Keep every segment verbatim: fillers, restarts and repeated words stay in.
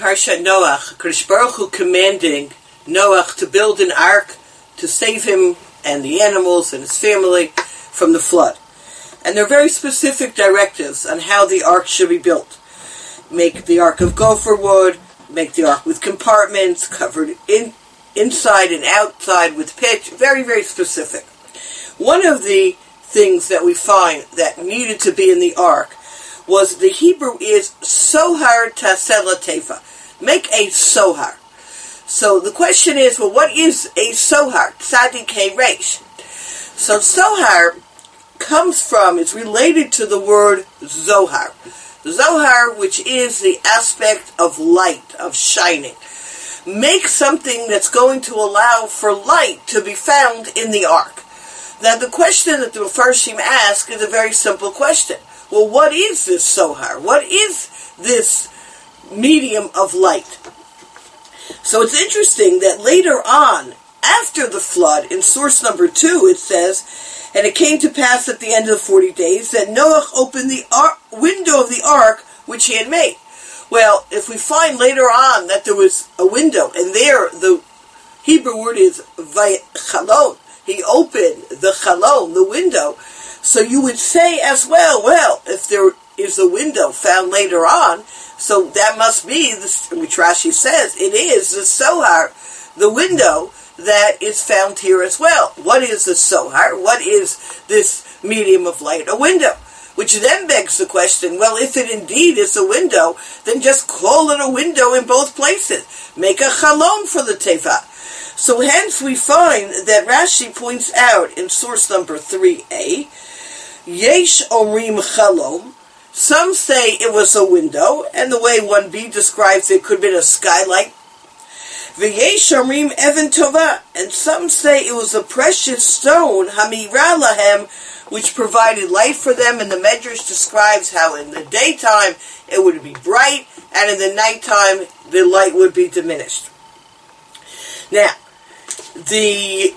Parshat Noach, Kadosh Baruch Hu commanding Noach to build an ark to save him and the animals and his family from the flood. And there are very specific directives on how the ark should be built. Make the ark of gopher wood, make the ark with compartments, covered in, inside and outside with pitch, very, very specific. One of the things that we find that needed to be in the ark was the Hebrew is sohar taseh latefa. Make a sohar. So the question is, well, what is a sohar? Tzadik Hey Reish. So sohar comes from, it's related to the word zohar. Zohar, which is the aspect of light, of shining. Make something that's going to allow for light to be found in the ark. Now the question that the Mefarshim ask is a very simple question. Well, what is this sohar? What is this medium of light? So it's interesting that later on, after the flood, in source number two, it says, and it came to pass at the end of the forty days that Noach opened the ar- window of the ark which he had made. Well, if we find later on that there was a window, and there the Hebrew word is vaychalon, he opened the chalon, the window, so you would say as well, well, if there is a window found later on, so that must be, which Rashi says, it is the sohar, the window that is found here as well. What is the sohar? What is this medium of light? A window. Which then begs the question, well, if it indeed is a window, then just call it a window in both places. Make a chalon for the teva. So hence we find that Rashi points out in source number three a, Yesh Omrim Chalom. Some say it was a window, and the way one b describes it could have been a skylight. V'yesh Omrim Even Tova, and some say it was a precious stone, Hamira Lahem, which provided light for them, and the Medrash describes how in the daytime it would be bright, and in the nighttime the light would be diminished. Now, the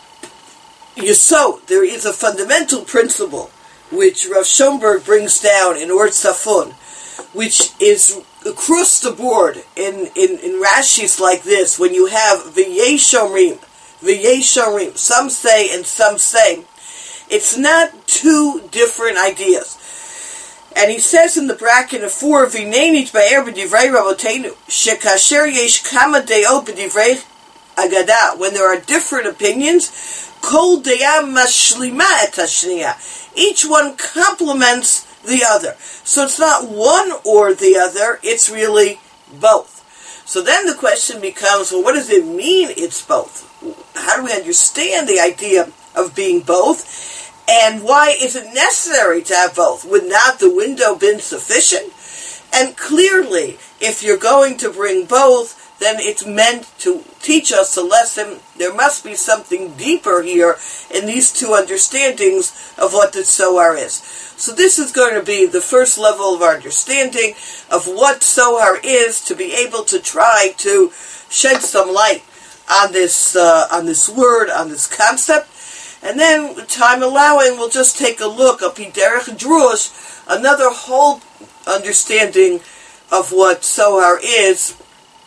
Yesod, there is a fundamental principle which Rav Schomburg brings down in Or Tzafon, which is across the board in, in, in Rashi's like this, when you have V'yesh Omrim, V'yesh Omrim, some say and some say, it's not two different ideas. And he says in the bracket of four, V'neinit ba'er b'divrei rabotenu, shekasher yesh kama deo b'divrei agada, when there are different opinions, kol deya mashlima et hashniya, each one complements the other. So it's not one or the other, it's really both. So then the question becomes, well, what does it mean it's both? How do we understand the idea of being both? And why is it necessary to have both? Would not the window been sufficient? And clearly, if you're going to bring both, then it's meant to teach us a lesson. There must be something deeper here in these two understandings of what the Sohar is. So this is going to be the first level of our understanding of what Sohar is, to be able to try to shed some light on this uh, on this word, on this concept. And then, time allowing, we'll just take a look at Derech Drush, another whole understanding of what Sohar is,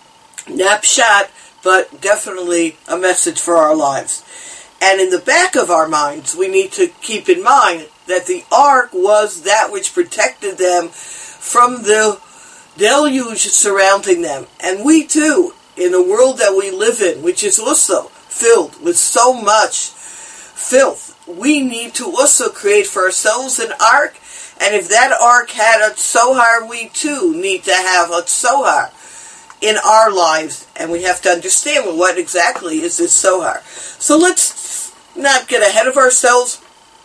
not pshat, but definitely a message for our lives. And in the back of our minds, we need to keep in mind that the ark was that which protected them from the deluge surrounding them. And we too, in the world that we live in, which is also filled with so much filth, we need to also create for ourselves an ark. And if that ark had a Sohar, we too need to have a Sohar in our lives, and we have to understand, well, what exactly is this Sohar. So let's not get ahead of ourselves.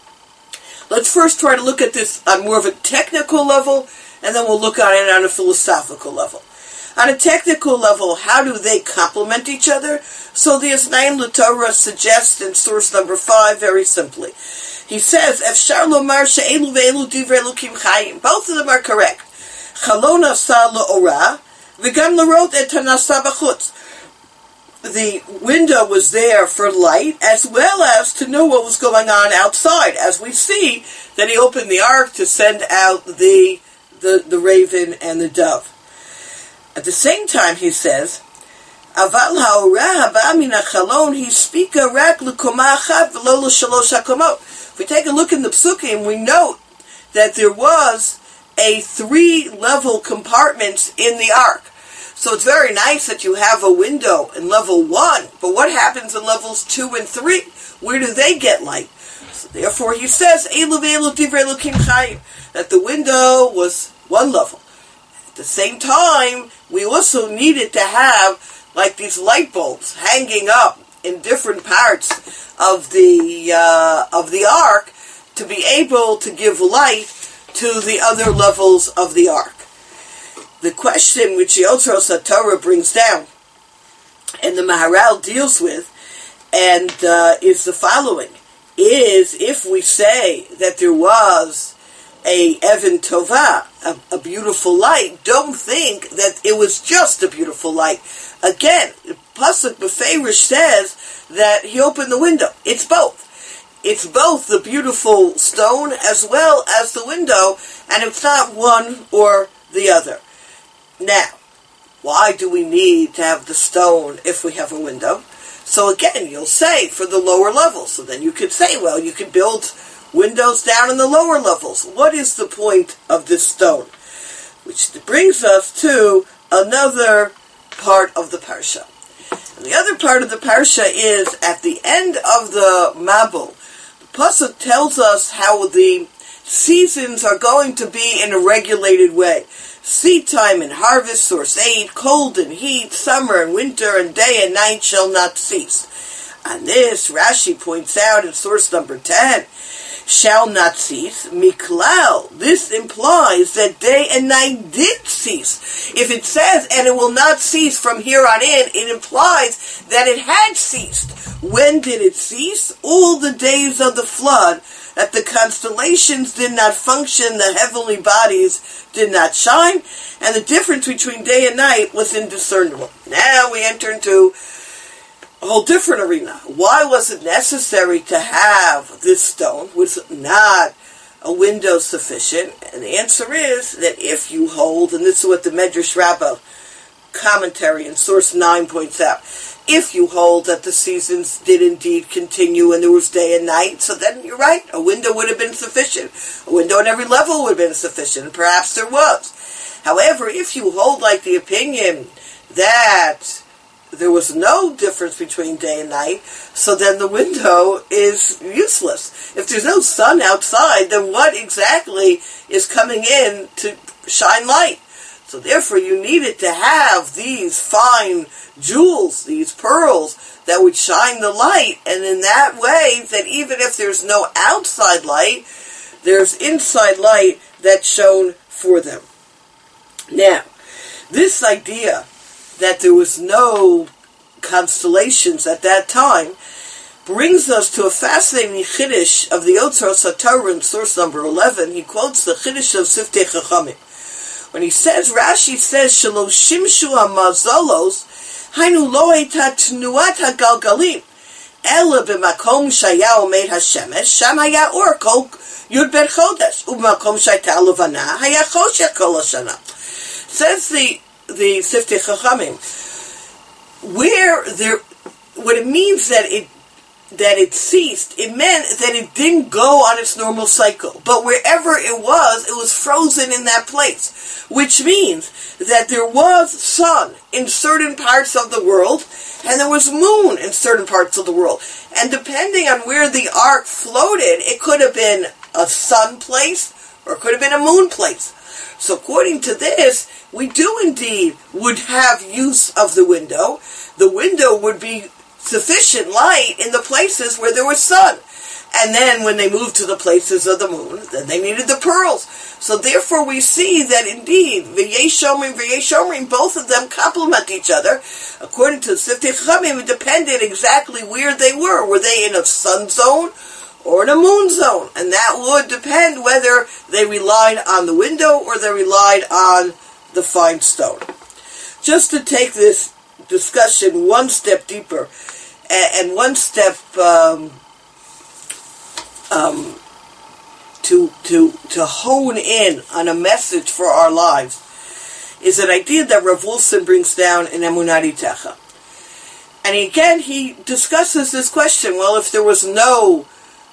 Let's first try to look at this on more of a technical level, and then we'll look at it on a philosophical level. On a technical level, how do they complement each other? So the Osnaim L'Torah suggests in source number five, very simply. He says, Efshar lomar she'elu ve'elu divrei Elokim chayim. Both of them are correct. Chalon asa l'ora, v'gam l'rot et hanasa b'chutz. The window was there for light, as well as to know what was going on outside. As we see that he opened the ark to send out the the, the raven and the dove. At the same time, he says, Aval ha'orah haba min hachalon hispika rak l'koma achat v'lo l'shalosh hakomot. If we take a look in the Psukim, we note that there was a three-level compartments in the ark. So it's very nice that you have a window in level one, but what happens in levels two and three? Where do they get light? So therefore he says, Elu ve'elu divrei Elokim chayim, that the window was one level. At the same time, we also needed to have like these light bulbs hanging up in different parts of the uh, of the ark to be able to give light to the other levels of the ark. The question which the Otros HaTorah brings down and the Maharal deals with and uh, is the following, is if we say that there was a Evan Tovah, a, a beautiful light, don't think that it was just a beautiful light. Again, Pasuk Beferish says that he opened the window. It's both. It's both the beautiful stone as well as the window, and it's not one or the other. Now, why do we need to have the stone if we have a window? So again, you'll say for the lower levels. So then you could say, well, you could build windows down in the lower levels. What is the point of this stone? Which brings us to another part of the parsha. And the other part of the parsha is at the end of the Mabul. The pasuk tells us how the seasons are going to be in a regulated way. Seed time and harvest, source aid, cold and heat, summer and winter, and day and night shall not cease. On this, Rashi points out in source number ten, shall not cease, miklal. This implies that day and night did cease. If it says, and it will not cease from here on in, it implies that it had ceased. When did it cease? All the days of the flood, that the constellations did not function, the heavenly bodies did not shine, and the difference between day and night was indiscernible. Now we enter into a whole different arena. Why was it necessary to have this stone? Was not a window sufficient? And the answer is that if you hold, and this is what the Medrash Rabbah commentary in source nine points out, if you hold that the seasons did indeed continue and there was day and night, so then you're right, a window would have been sufficient. A window on every level would have been sufficient, and perhaps there was. However, if you hold like the opinion that there was no difference between day and night, so then the window is useless. If there's no sun outside, then what exactly is coming in to shine light? So therefore you needed to have these fine jewels, these pearls, that would shine the light, and in that way, that even if there's no outside light, there's inside light that's shown for them. Now, this idea that there was no constellations at that time brings us to a fascinating chiddush of the Otros HaTorah in source number eleven. He quotes the chiddush of Siftei Chachamim. When he says, Rashi says, Shelo shimshu hamazolos, hainu lo eita tnuat hagalgalim, ela b'makom shaya omed hashemesh, sham haya or kol yud ber chodesh, u'b'makom shayta levana, haya choshech kol hashana. Says the, the Siftei Chachamim, where there, what it means that it that it ceased, it meant that it didn't go on its normal cycle. But wherever it was, it was frozen in that place. Which means that there was sun in certain parts of the world, and there was moon in certain parts of the world. And depending on where the ark floated, it could have been a sun place, or it could have been a moon place. So according to this, we do indeed would have use of the window. The window would be sufficient light in the places where there was sun. And then when they moved to the places of the moon, then they needed the pearls. So therefore we see that indeed, V'yesh Omrim, V'yesh Omrim, both of them complement each other. According to the Siftei Chachamim, it depended exactly where they were. Were they in a sun zone or in a moon zone? And that would depend whether they relied on the window or they relied on the fine stone. Just to take this discussion one step deeper, and one step um, um, to to to hone in on a message for our lives, is an idea that Rav Wilson brings down in Emunat Itecha. And again, he discusses this question, well, if there was no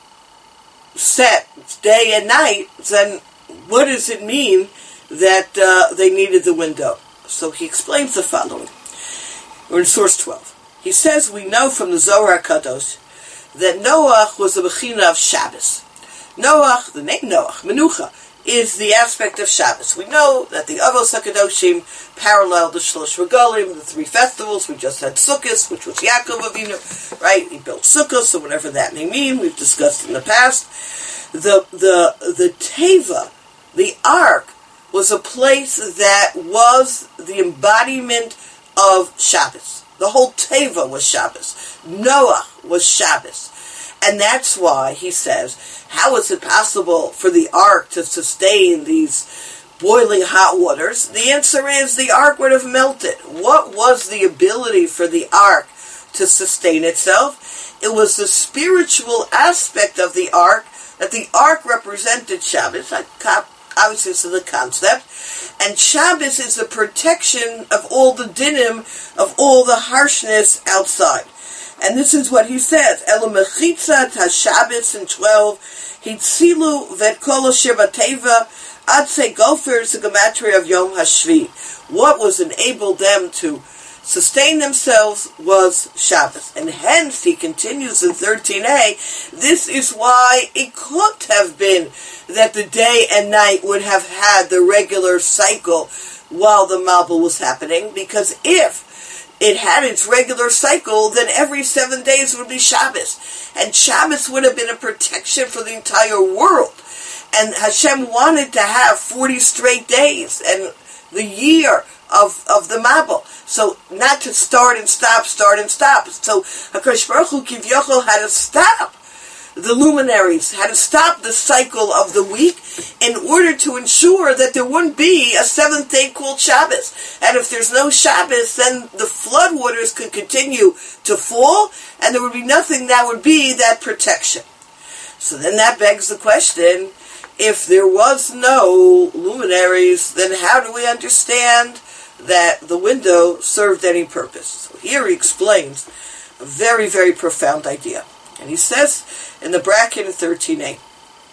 set day and night, then what does it mean that uh, they needed the window? So he explains the following. We're in source twelve. He says, we know from the Zohar HaKadosh that Noach was a bechina of Shabbos. Noach, the name Noach, Menucha, is the aspect of Shabbos. We know that the Avos HaKadoshim parallel the Shlosh Regalim, the three festivals. We just had Sukkot, which was Yaakov Avinu, right? He built Sukkot, so whatever that may mean, we've discussed in the past. The the the Teva, the Ark, was a place that was the embodiment of Shabbos. The whole Teva was Shabbos. Noah was Shabbos. And that's why, he says, how is it possible for the ark to sustain these boiling hot waters? The answer is the ark would have melted. What was the ability for the ark to sustain itself? It was the spiritual aspect of the ark, that the ark represented Shabbos. Obviously, this is the concept. And Shabbos is the protection of all the dinim, of all the harshness outside. And this is what he says. Elo mechitzat ha-Shabbos in twelve. Hitzilu vet kol ha-Shiva ad se gofers the gematria of Yom HaShvi. What was enabled them to sustain themselves was Shabbos. And hence, he continues in thirteen a, this is why it could have been that the day and night would have had the regular cycle while the Mabul was happening, because if it had its regular cycle, then every seven days would be Shabbos. And Shabbos would have been a protection for the entire world. And Hashem wanted to have forty straight days and the year of, of the Mabul. So not to start and stop, start and stop. So HaKadosh Baruch Hu Kivyochel had to stop the luminaries, had to stop the cycle of the week in order to ensure that there wouldn't be a seventh day called Shabbos. And if there's no Shabbos, then the flood waters could continue to fall, and there would be nothing that would be that protection. So then that begs the question, if there was no luminaries, then how do we understand that the window served any purpose? So here he explains a very, very profound idea. And he says in the bracket in thirteen a,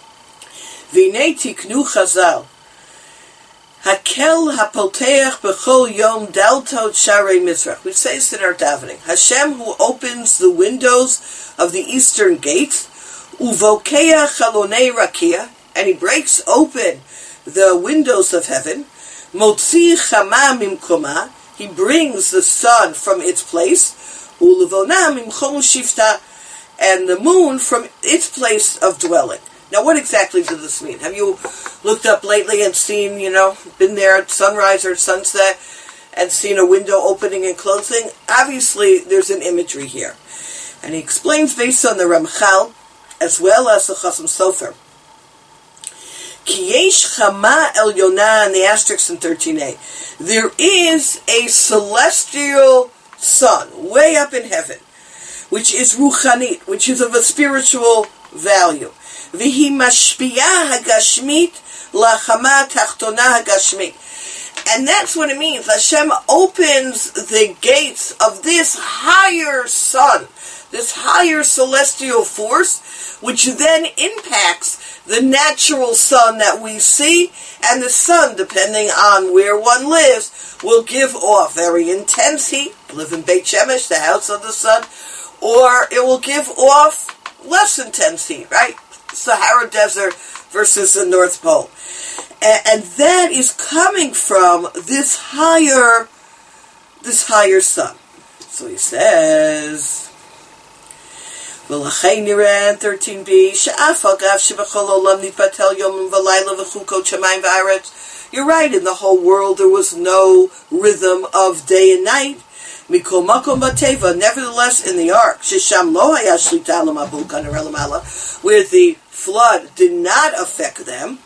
V'nei tiknu chazal, hakel hapolteach b'chol yom daltot sharei mizrach. We say this in our davening. Hashem, who opens the windows of the eastern gates, uvokeya chalonei rakia, and he breaks open the windows of heaven, motzi chama mimkoma, he brings the sun from its place, ulevona mimchom shifta, and the moon from its place of dwelling. Now, what exactly does this mean? Have you looked up lately and seen, you know, been there at sunrise or sunset and seen a window opening and closing? Obviously, there's an imagery here. And he explains based on the Ramchal, as well as the Chasam Sofer. Ki yesh chama elyona, in the asterisk in thirteen a. There is a celestial sun, way up in heaven, which is ruchanit, which is of a spiritual value. V'hi mashpiyah hagashmit lachama tachtona hagashmit. And that's what it means. Hashem opens the gates of this higher sun, this higher celestial force, which then impacts the natural sun that we see, and the sun, depending on where one lives, will give off very intense heat. Live in Beit Shemesh, the house of the sun, or it will give off less intense heat, right? Sahara Desert versus the North Pole. And, and that is coming from this higher, this higher sun. So he says, thirteen b, you're right, in the whole world there was no rhythm of day and night. Mikol makom bateva, nevertheless in the ark, shesham lo haya shlita lamabul kaner elamala, where the flood did not affect them.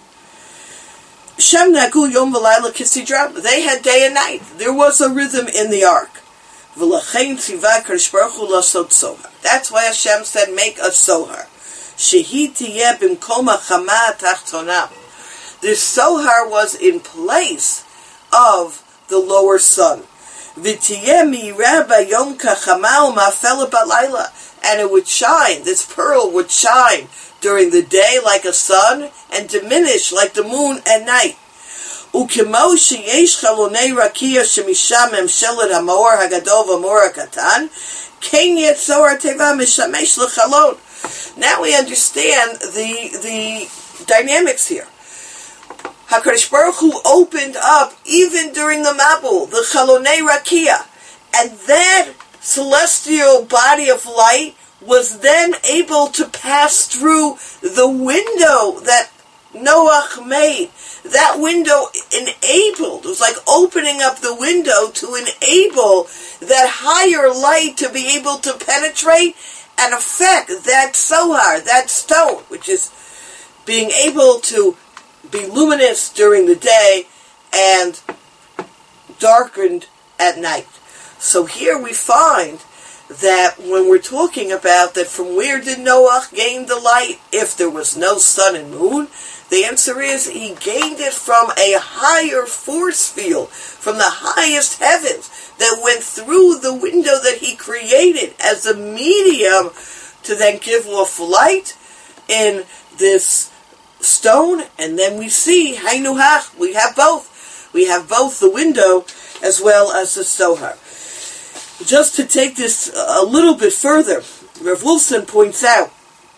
Shem nagu yom v'layla kisidra, they had day and night. There was a rhythm in the ark. V'lachein tzivah kadosh baruch hu lasot sohar. That's why Hashem said, make a sohar. Shehi tiyeh b'mkom hachama tachtona. This sohar was in place of the lower sun. V'tiyeh me'irah yom kachama u'ma'afela b'layla. And it would shine, this pearl would shine during the day like a sun and diminish like the moon at night. וכמו שיש חלוני רקיע שמשם ממשלת המאור הגדול והמאור הקטן, כן יצור הטבע משמש לחלון. Now we understand the the dynamics here. HaKadosh Baruch Hu opened up even during the Mabul, the Chalonei Rakia, and that celestial body of light was then able to pass through the window that Noach made. That window enabled, it was like opening up the window to enable that higher light to be able to penetrate and affect that sohar, that stone, which is being able to be luminous during the day and darkened at night. So here we find that when we're talking about that from where did Noach gain the light if there was no sun and moon, the answer is he gained it from a higher force field, from the highest heavens, that went through the window that he created as a medium to then give off light in this stone. And then we see, Hainu Hach, we have both. We have both the window as well as the Sohar. Just to take this a little bit further, Rav Wolfson points out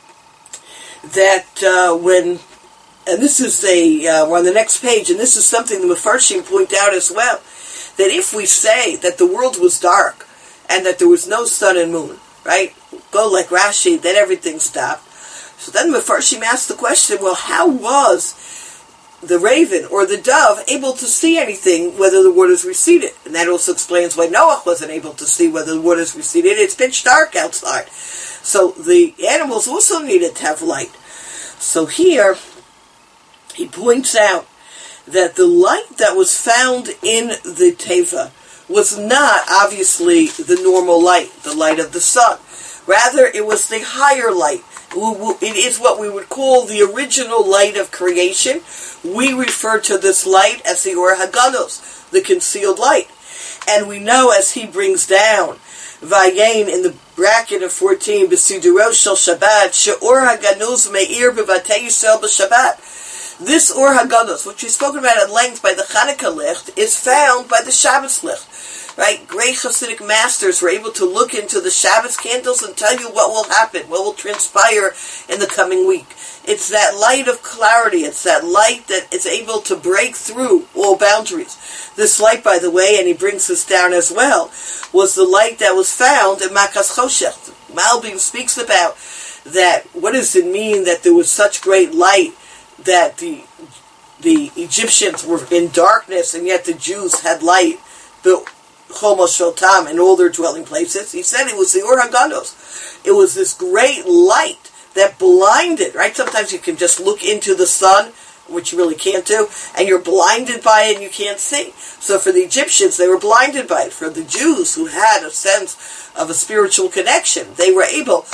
that uh, when, and this is a, uh, we're on the next page, and this is something the Mefarshim point out as well, that if we say that the world was dark and that there was no sun and moon, right, go like Rashi, then everything stopped. So then the Mefarshim asked the question, well, how was the raven or the dove able to see anything whether the waters receded? And that also explains why Noach wasn't able to see whether the waters receded. It's pitch dark outside. So the animals also needed to have light. So here, he points out that the light that was found in the Teva was not obviously the normal light, the light of the sun. Rather, it was the higher light. It is what we would call the original light of creation. We refer to this light as the Or Haganos, the concealed light. And we know as he brings down, Vayain in the bracket of fourteen, B'Siduros Shel Shabbat, She'or Haganos Me'ir B'Vatei Yisrael B'Shabbat. This Or Haganos, which we've spoken about at length by the Chanukah Licht, is found by the Shabbos Licht. Right? Great Hasidic masters were able to look into the Shabbos candles and tell you what will happen, what will transpire in the coming week. It's that light of clarity. It's that light that is able to break through all boundaries. This light, by the way, and he brings this down as well, was the light that was found in Makas Choshech. Malbim speaks about that. What does it mean that there was such great light that the the Egyptians were in darkness and yet the Jews had light? The Chomos Shotam in all their dwelling places. He said it was the Or Haganos. It was this great light that blinded, right? Sometimes you can just look into the sun, which you really can't do, and you're blinded by it and you can't see. So for the Egyptians, they were blinded by it. For the Jews who had a sense of a spiritual connection, they were able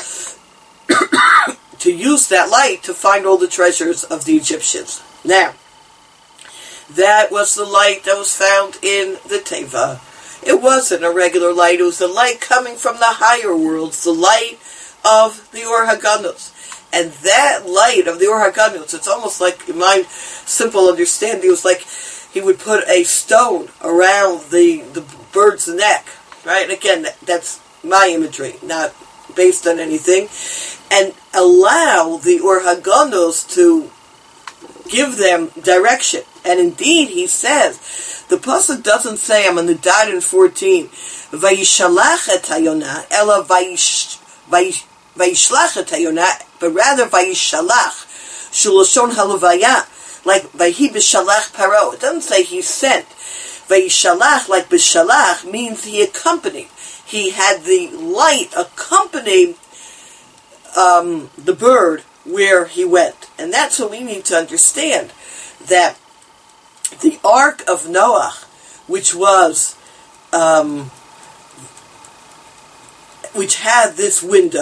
to use that light to find all the treasures of the Egyptians. Now, that was the light that was found in the Teva. It wasn't a regular light. It was the light coming from the higher worlds, the light of the Or Haganos. And that light of the Or Haganos, it's almost like, in my simple understanding, it was like he would put a stone around the, the bird's neck, right? And again, that's my imagery, not based on anything, and allow the Or Haganos to give them direction. And indeed, he says, the pasuk doesn't say, I'm on the dot in fourteen, Vayishalach et hayonah, ela vayish, vayish, Vayishlach et hayonah, but rather Vayishalach, shulashon halavaya, like Vayi b'shalach paro. It doesn't say he sent. Vayishalach, like b'shalach, means he accompanied. He had the light accompany um, the bird where he went. And that's what we need to understand, that the Ark of Noah, which was, um, which had this window,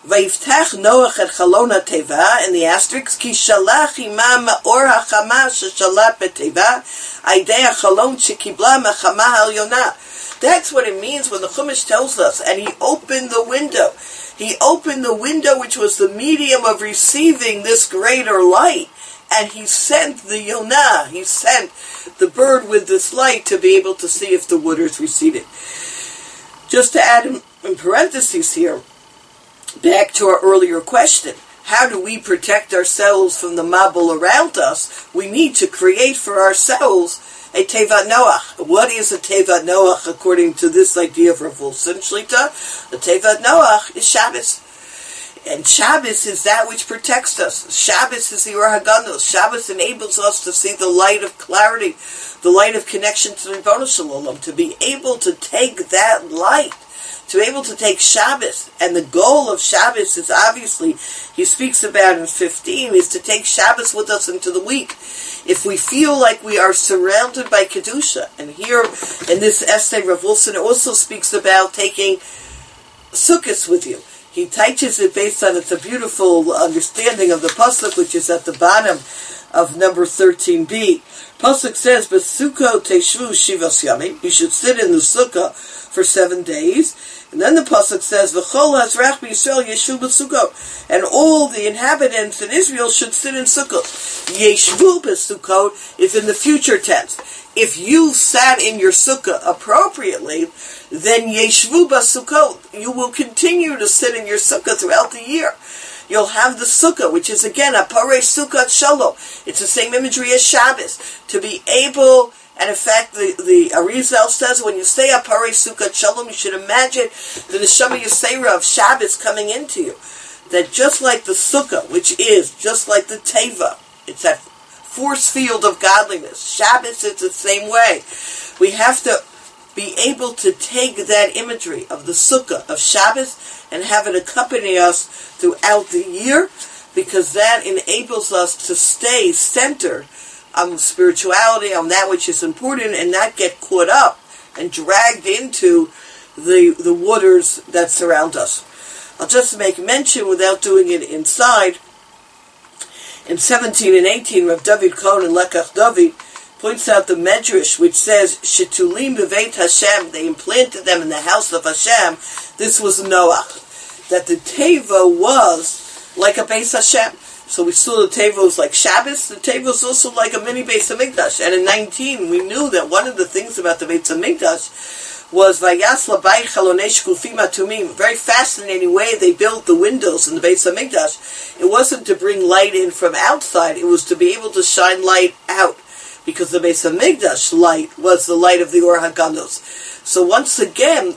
Vayiftach Noach et chalon teva, and the asterisk, ki shalach imam or hachama sheshalat beteva, aidei chalon shekibla mechama halyona. That's what it means when the Chumash tells us, and he opened the window. He opened the window which was the medium of receiving this greater light, and he sent the Yonah, he sent the bird with this light to be able to see if the waters receded. Just to add in, in parentheses here, back to our earlier question, how do we protect ourselves from the mabul around us? We need to create for ourselves a Tevat Noach. What is a Tevat Noach according to this idea of Rav Wolfson Shlita? The Tevat Noach is Shabbos. And Shabbos is that which protects us. Shabbos is the Or HaGanos. Shabbos enables us to see the light of clarity, the light of connection to the Ribono Shel Olam, to be able to take that light, to be able to take Shabbos. And the goal of Shabbos is obviously, he speaks about in fifteen, is to take Shabbos with us into the week. If we feel like we are surrounded by Kedusha, and here in this essay Rav Wolfson also speaks about taking Sukkos with you. He teaches it based on, it's a beautiful understanding of the Pasuk, which is at the bottom of number thirteen b. Pasuk says, B'sukkah teshvu shivas yamim. You should sit in the sukkah for seven days. And then the Pasuk says, V'chol hazrach b'Yisrael yeshu b'sukkot. And all the inhabitants in Israel should sit in sukkot. Yeshvu b'sukkot is in the future tense. If you sat in your sukkah appropriately, then yeshvu b'sukkot, you will continue to sit in your sukkah throughout the year. You'll have the sukkah, which is again a parei sukkah shalom. It's the same imagery as Shabbos. To be able, and in fact, the, the Arizal says when you say a parei sukkah shalom, you should imagine the neshama yisera of Shabbos coming into you. That just like the sukkah, which is just like the teva, it's that force field of godliness. Shabbos is the same way. We have to be able to take that imagery of the sukkah of Shabbos and have it accompany us throughout the year, because that enables us to stay centered on spirituality, on that which is important, and not get caught up and dragged into the the waters that surround us. I'll just make mention, without doing it inside, in seventeen and eighteen, Rav David Cohen and Lekach David points out the Medrash, which says, Shetulim b'veit Hashem, they implanted them in the house of Hashem. This was Noach. That the Teva was like a Beis Hashem. So we saw the Teva was like Shabbos, the Teva was also like a mini Beis HaMikdash. And in nineteen, we knew that one of the things about the Beis HaMikdash was Vayas Labai Chalonei Shkufim Atumim. Very fascinating way they built the windows in the Beis HaMikdash. It wasn't to bring light in from outside, it was to be able to shine light out. Because the Beis HaMikdash light was the light of the Or HaGanos. So once again,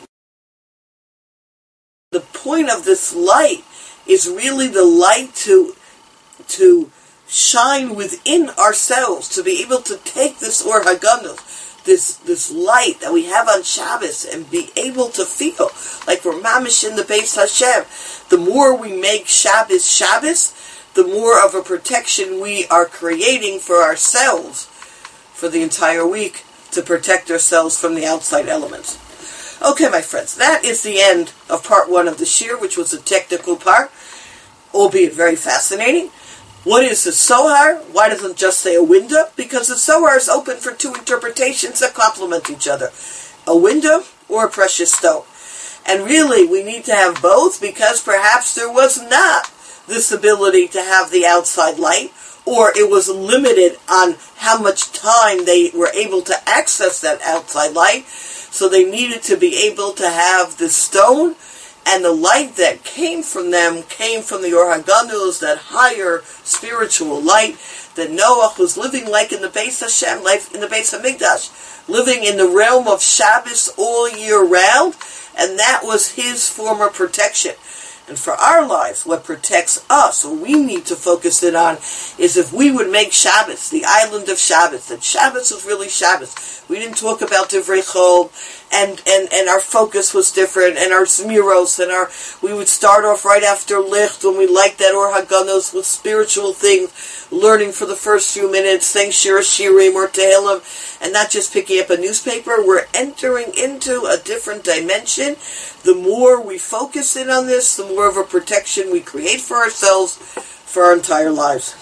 the point of this light is really the light to, to shine within ourselves, to be able to take this Or HaGanos, this, this light that we have on Shabbos, and be able to feel like we're mamish in the Beis Hashem. The more we make Shabbos Shabbos, the more of a protection we are creating for ourselves for the entire week, to protect ourselves from the outside elements. Okay, my friends, that is the end of part one of the Shir, which was a technical part, albeit very fascinating. What is the Sohar? Why doesn't it just say a window? Because the Sohar is open for two interpretations that complement each other. A window or a precious stone. And really, we need to have both, because perhaps there was not this ability to have the outside light, or it was limited on how much time they were able to access that outside light, so they needed to be able to have the stone, and the light that came from them came from the Or HaGanos, that higher spiritual light that Noach was living like in the Beis Hashem, like in the Beis HaMikdash, living in the realm of Shabbos all year round, and that was his form of protection. And for our lives, what protects us, what we need to focus in on, is if we would make Shabbos, the island of Shabbos, that Shabbos was really Shabbos. We didn't talk about Divrei Chol, and, and, and our focus was different, and our zmiros, and our, we would start off right after Licht, when we liked that Or Haganos with spiritual things, learning for the first few minutes, saying Shir Shirim or Tehillim, and not just picking up a newspaper. We're entering into a different dimension. The more we focus in on this, the more of a protection we create for ourselves for our entire lives.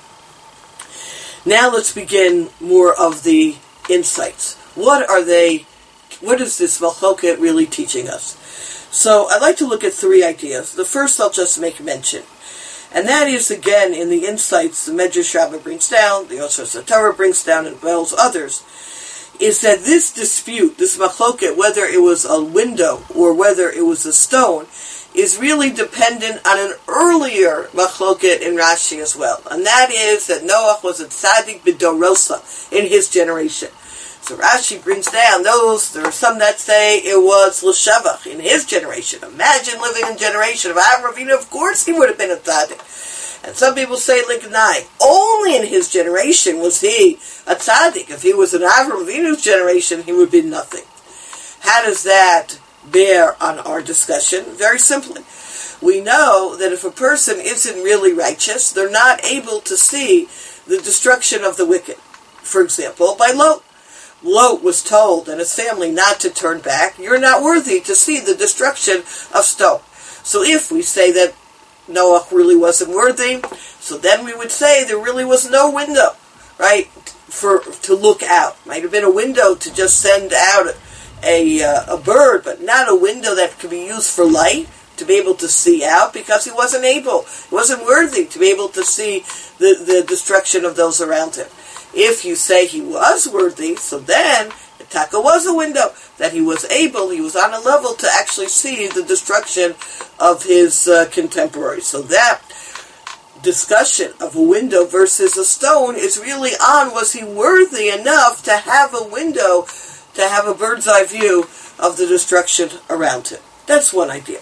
Now let's begin more of the insights. What are they, what is this Machloket really teaching us? So I'd like to look at three ideas. The first I'll just make mention. And that is, again, in the insights the Medrash Rabbah brings down, the Osir Torah brings down, and Wells others, is that this dispute, this Machloket, whether it was a window or whether it was a stone, is really dependent on an earlier Machloket in Rashi as well. And that is that Noach was a tzaddik b'dorosa in his generation. So Rashi brings down those, there are some that say it was L'Shavach in his generation. Imagine living in the generation of Avraham Avinu, of course he would have been a tzaddik. And some people say Lignai, only in his generation was he a tzaddik. If he was in Avraham Avinu's generation, he would be nothing. How does that bear on our discussion? Very simply, we know that if a person isn't really righteous, they're not able to see the destruction of the wicked. For example, by Lot. Lot was told and his family not to turn back. You're not worthy to see the destruction of Sodom. So if we say that Noach really wasn't worthy, so then we would say there really was no window, right, for to look out. Might have been a window to just send out a uh, a bird, but not a window that could be used for light, to be able to see out, because he wasn't able, he wasn't worthy to be able to see the, the destruction of those around him. If you say he was worthy, so then Taka was a window, that he was able, he was on a level to actually see the destruction of his uh, contemporaries. So that discussion of a window versus a stone is really on, was he worthy enough to have a window, to have a bird's eye view of the destruction around him. That's one idea.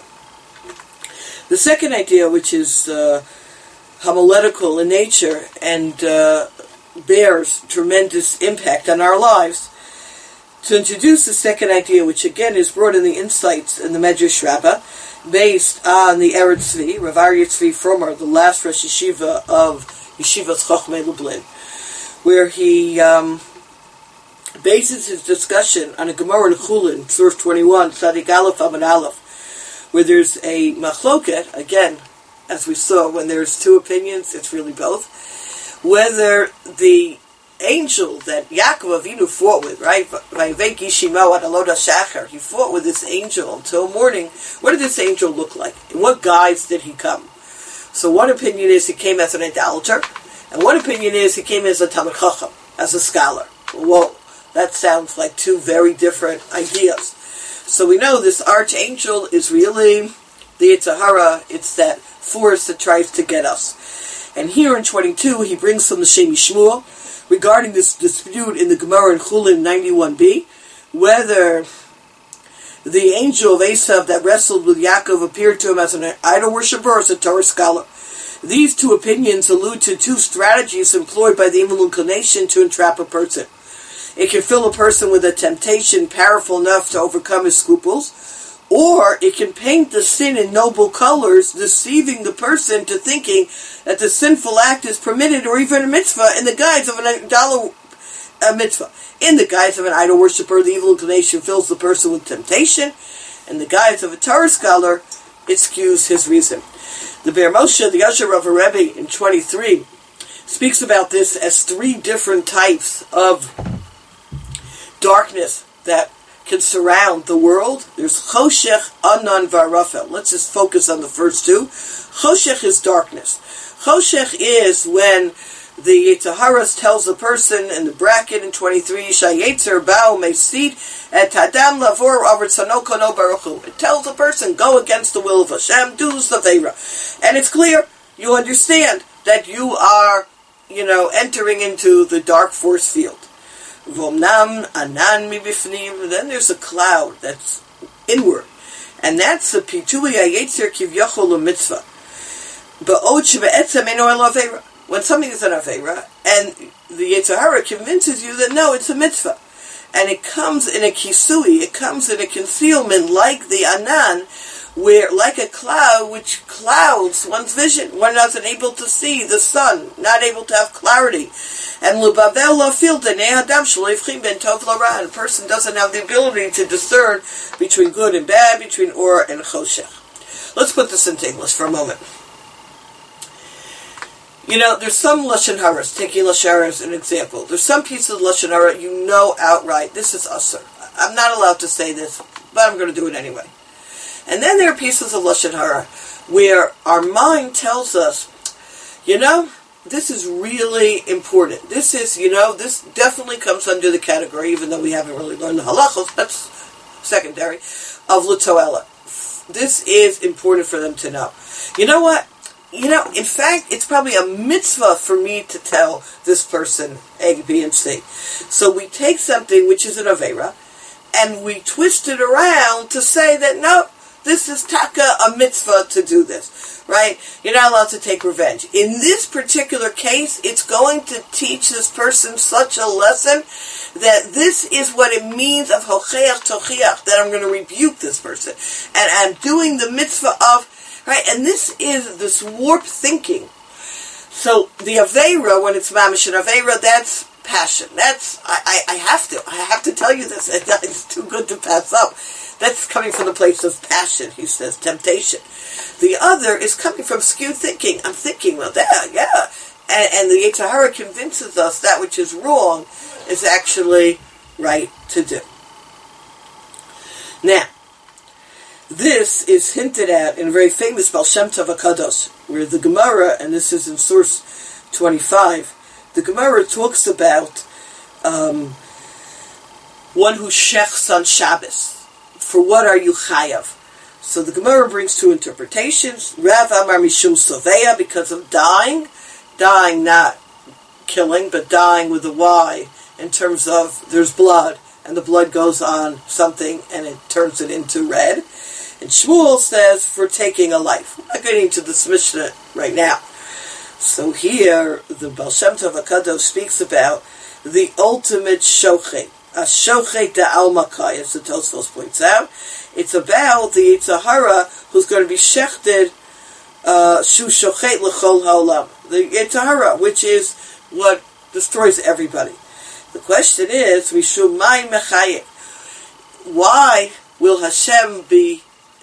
The second idea, which is uh, homiletical in nature and uh, bears tremendous impact on our lives, to introduce the second idea, which again is brought in the insights in the Medrash Rabbah, based on the Eretz Tzvi, Rav Aryeh Tzvi Fromer, the last Rosh Yeshiva of Yeshivas Chochmei Lublin, where he um, bases his discussion on a Gemara in Chulin, source twenty-one, Tzadik Aleph Amud Aleph, where there's a machloket, again, as we saw, when there's two opinions, it's really both, whether the angel that Yaakov Avinu fought with, right? He fought with this angel until morning. What did this angel look like? In what guise did he come? So one opinion is he came as an idolater, and one opinion is he came as a Talmid Chacham, as a scholar. Well, that sounds like two very different ideas. So we know this archangel is really the Yetzer Hara. It's that force that tries to get us. And here in twenty-two, he brings from the Shem Yishmuel regarding this dispute in the Gemara in Chulin ninety-one b, whether the angel of Esav that wrestled with Yaakov appeared to him as an idol worshiper or as a Torah scholar. These two opinions allude to two strategies employed by the evil inclination to entrap a person. It can fill a person with a temptation powerful enough to overcome his scruples, or it can paint the sin in noble colors, deceiving the person to thinking that the sinful act is permitted or even a mitzvah in the guise of an idol a mitzvah. In the guise of an idol worshiper, the evil inclination fills the person with temptation. In the guise of a Torah scholar, it skews his reason. The Be'er Moshe, the Yasher of a Rebbe in twenty-three, speaks about this as three different types of darkness that can surround the world. There's Choshech, Anan, Varafel. Let's just focus on the first two. Choshech is darkness. Choshech is when the Yetzer Hara tells a person in the bracket in twenty-three, Shayetzer Bao Mesit et Hadam Lavor Avrtzano Kono Baruch Hu. It tells a person, go against the will of Hashem, do Zaveira. And it's clear, you understand that you are, you know, entering into the dark force field. Vomnam anan mibifnim. Then there's a cloud that's inward, and that's the pitui hayetzer kivyachol mitzvah. Ba'od shebe'etzem eno el aveira. When something is an aveira, and the Yetzer Hara convinces you that no, it's a mitzvah, And it comes in a kisui, it comes in a concealment like the anan, where, like a cloud, which clouds one's vision. One isn't able to see the sun, not able to have clarity. And l'bavel lo filta ne'adam sh'loifchim ben tov l'ra. A person doesn't have the ability to discern between good and bad, between or and choshech. Let's put this into English for a moment. You know, there's some Lashon Haras, taking Lashon Hara as an example. There's some pieces of Lashon Hara you know outright, this is Asur. I'm not allowed to say this, but I'm going to do it anyway. And then there are pieces of Lashon Hara where our mind tells us, you know, this is really important. This is, you know, this definitely comes under the category, even though we haven't really learned the halachos, that's secondary, of L'Toela. This is important for them to know. You know what? You know, in fact, it's probably a mitzvah for me to tell this person A, B, and C. So we take something which is an Aveira, and we twist it around to say that, no, this is taka a mitzvah to do this, right? You're not allowed to take revenge. In this particular case, it's going to teach this person such a lesson that this is what it means of hocheach tochiach, that I'm going to rebuke this person. And I'm doing the mitzvah of, right? And this is this warped thinking. So the Aveira, when it's mamish and Aveira, that's passion. That's, I, I, I have to, I have to tell you this. It's too good to pass up. That's coming from the place of passion, he says, temptation. The other is coming from skewed thinking. I'm thinking, well, that, yeah. And, and the Yetzer Hara convinces us that which is wrong is actually right to do. Now, this is hinted at in a very famous Baal Shem Tov HaKadosh, where the Gemara, and this is in source twenty-five, the Gemara talks about um, one who shechs on Shabbos. For what are you chayav? So the Gemara brings two interpretations. Rav Amar Mishum Soveya, because of dying. Dying, not killing, but dying with a Y, in terms of there's blood, and the blood goes on something, and it turns it into red. And Shmuel says, for taking a life. I'm not getting into this Mishnah right now. So here, the Baal Shem Tov HaKadosh speaks about the ultimate shochet. A shochet da'al makai, as the Tosfos points out. It's about the Yetzer Hara who's going to be shechted uh, shu shochet l'chol ha'olam. The Yetzer Hara, which is what destroys everybody. The question is, mishum mai mechayek. Why will Hashem be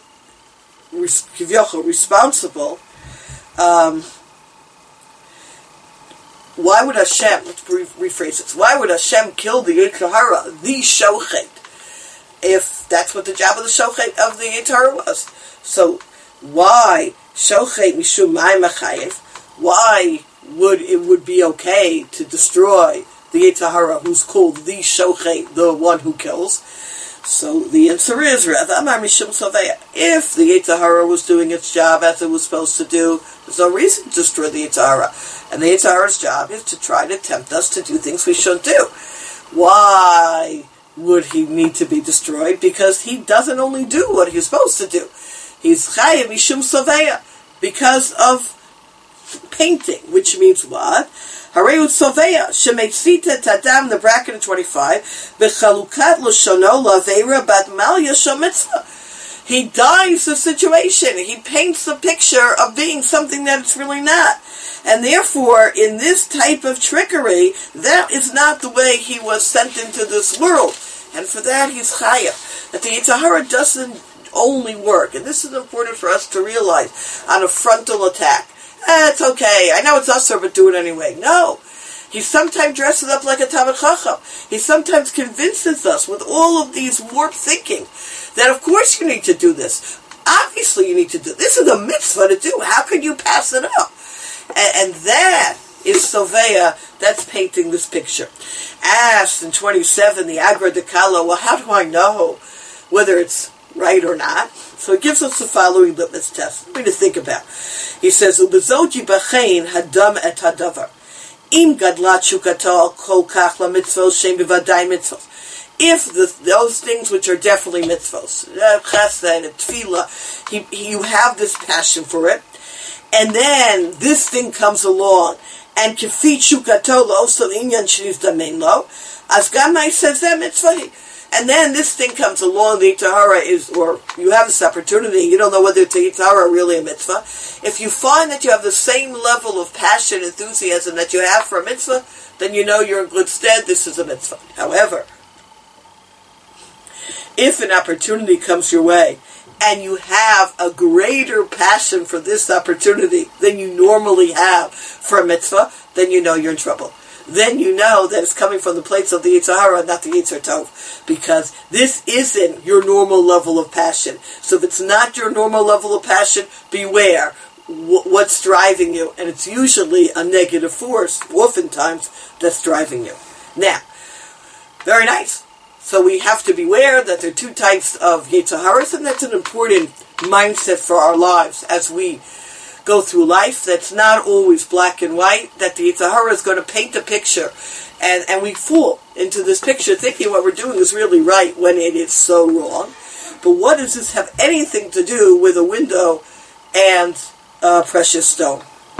responsible? Um, Why would Hashem, let's rephrase this, why would Hashem kill the Yetzer Hara, the Shochet, if that's what the job of the Shochet of the Yetzer Hara was? So, why, Shochet Mishum Mai Machayev, why would it would be okay to destroy the Yetzer Hara, who's called the Shochet, the one who kills? So the answer is, Rav Amar Mishum Soveya. If the Yetzer Hara was doing its job as it was supposed to do, there's no reason to destroy the Yetzer Hara. And the Yetzer Hara's job is to try to tempt us to do things we shouldn't do. Why would he need to be destroyed? Because he doesn't only do what he's supposed to do. He's Chayav Mishum Soveya, because of painting, which means what? Hareu Soveya, Shemetzita Tadam, the bracket of twenty-five, Bechalukat L'shono L'Aveira Bat Malya Shomitzvah. He dyes the situation. He paints the picture of being something that it's really not. And therefore, in this type of trickery, that is not the way he was sent into this world. And for that, he's Chayav. That the Yetzer Hara doesn't only work, and this is important for us to realize, on a frontal attack. Eh, it's okay. I know it's usher, but do it anyway. No. He sometimes dresses up like a Talmid Chacham. He sometimes convinces us with all of these warped thinking that of course you need to do this. Obviously you need to do this. This is a mitzvah to do. How could you pass it up? And, and that is Soveya, that's painting this picture. Asked in twenty-seven, the Agra de Kala, well, how do I know whether it's right or not? So he gives us the following litmus test. Something to think about. He says, "Ubezoji b'chein hadam et hadavar. Im gadlat shukato kol kach la mitzvos shem b'vaday mitzvos." If the, those things which are definitely mitzvos, chesed and tefillah, he, he, you have this passion for it, and then this thing comes along, and kefit shukato lo so inyan sheniz damein lo, As Gamai says that mitzvah. And then this thing comes along, the Yetzer Hara is, or you have this opportunity, you don't know whether it's a Yetzer Hara or really a mitzvah. If you find that you have the same level of passion, enthusiasm that you have for a mitzvah, then you know you're in good stead, this is a mitzvah. However, if an opportunity comes your way, and you have a greater passion for this opportunity than you normally have for a mitzvah, then you know you're in trouble. Then you know that it's coming from the place of the Yetzer Hara, not the Yetzer Tov, because this isn't your normal level of passion. So if it's not your normal level of passion, beware w- what's driving you, and it's usually a negative force, oftentimes, that's driving you. Now, very nice. So we have to beware that there are two types of Yetzer Haras, and that's an important mindset for our lives as we go through life. That's not always black and white, that the Yetzer Hara is going to paint a picture, and, and we fall into this picture thinking what we're doing is really right when it is so wrong. But what does this have anything to do with a window and a precious stone?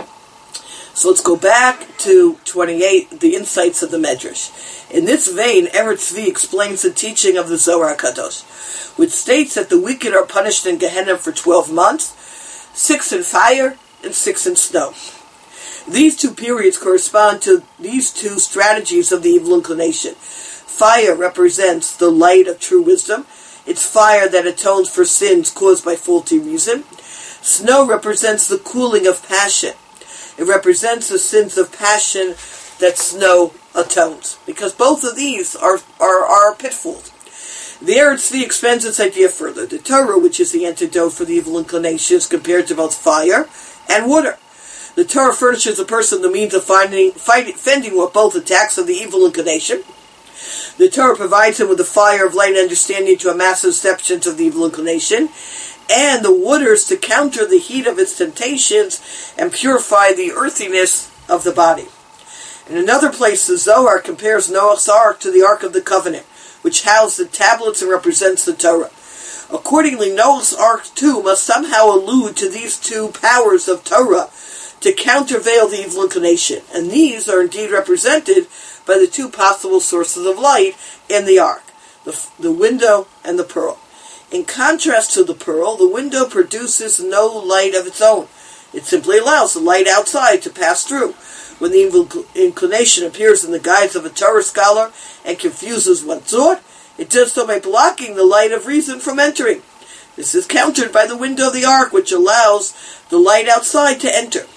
So let's go back to twenty-eight, the insights of the Medrash. In this vein, Eretz Tzvi explains the teaching of the Zohar HaKadosh, which states that the wicked are punished in Gehenna for twelve months, six in fire, and six in snow. These two periods correspond to these two strategies of the evil inclination. Fire represents the light of true wisdom. It's fire that atones for sins caused by faulty reason. Snow represents the cooling of passion. It represents the sins of passion that snow atones, because both of these are, are, are pitfalls. The Eretz Tzvi expands this idea further. The Torah, which is the antidote for the evil inclinations, compared to both fire and water. The Torah furnishes a person the means of finding, fighting, fending off both attacks of the evil inclination. The Torah provides him with the fire of light and understanding to amass the deceptions of the evil inclination, and the waters to counter the heat of its temptations and purify the earthiness of the body. In another place, the Zohar compares Noah's Ark to the Ark of the Covenant, which housed the tablets and represents the Torah. Accordingly, Noah's Ark too must somehow allude to these two powers of Torah to countervail the evil inclination, and these are indeed represented by the two possible sources of light in the Ark, the, the window and the pearl. In contrast to the pearl, the window produces no light of its own. It simply allows the light outside to pass through. When the evil inclination appears in the guise of a Torah scholar and confuses one's thought, it does so by blocking the light of reason from entering. This is countered by the window of the ark, which allows the light outside to enter.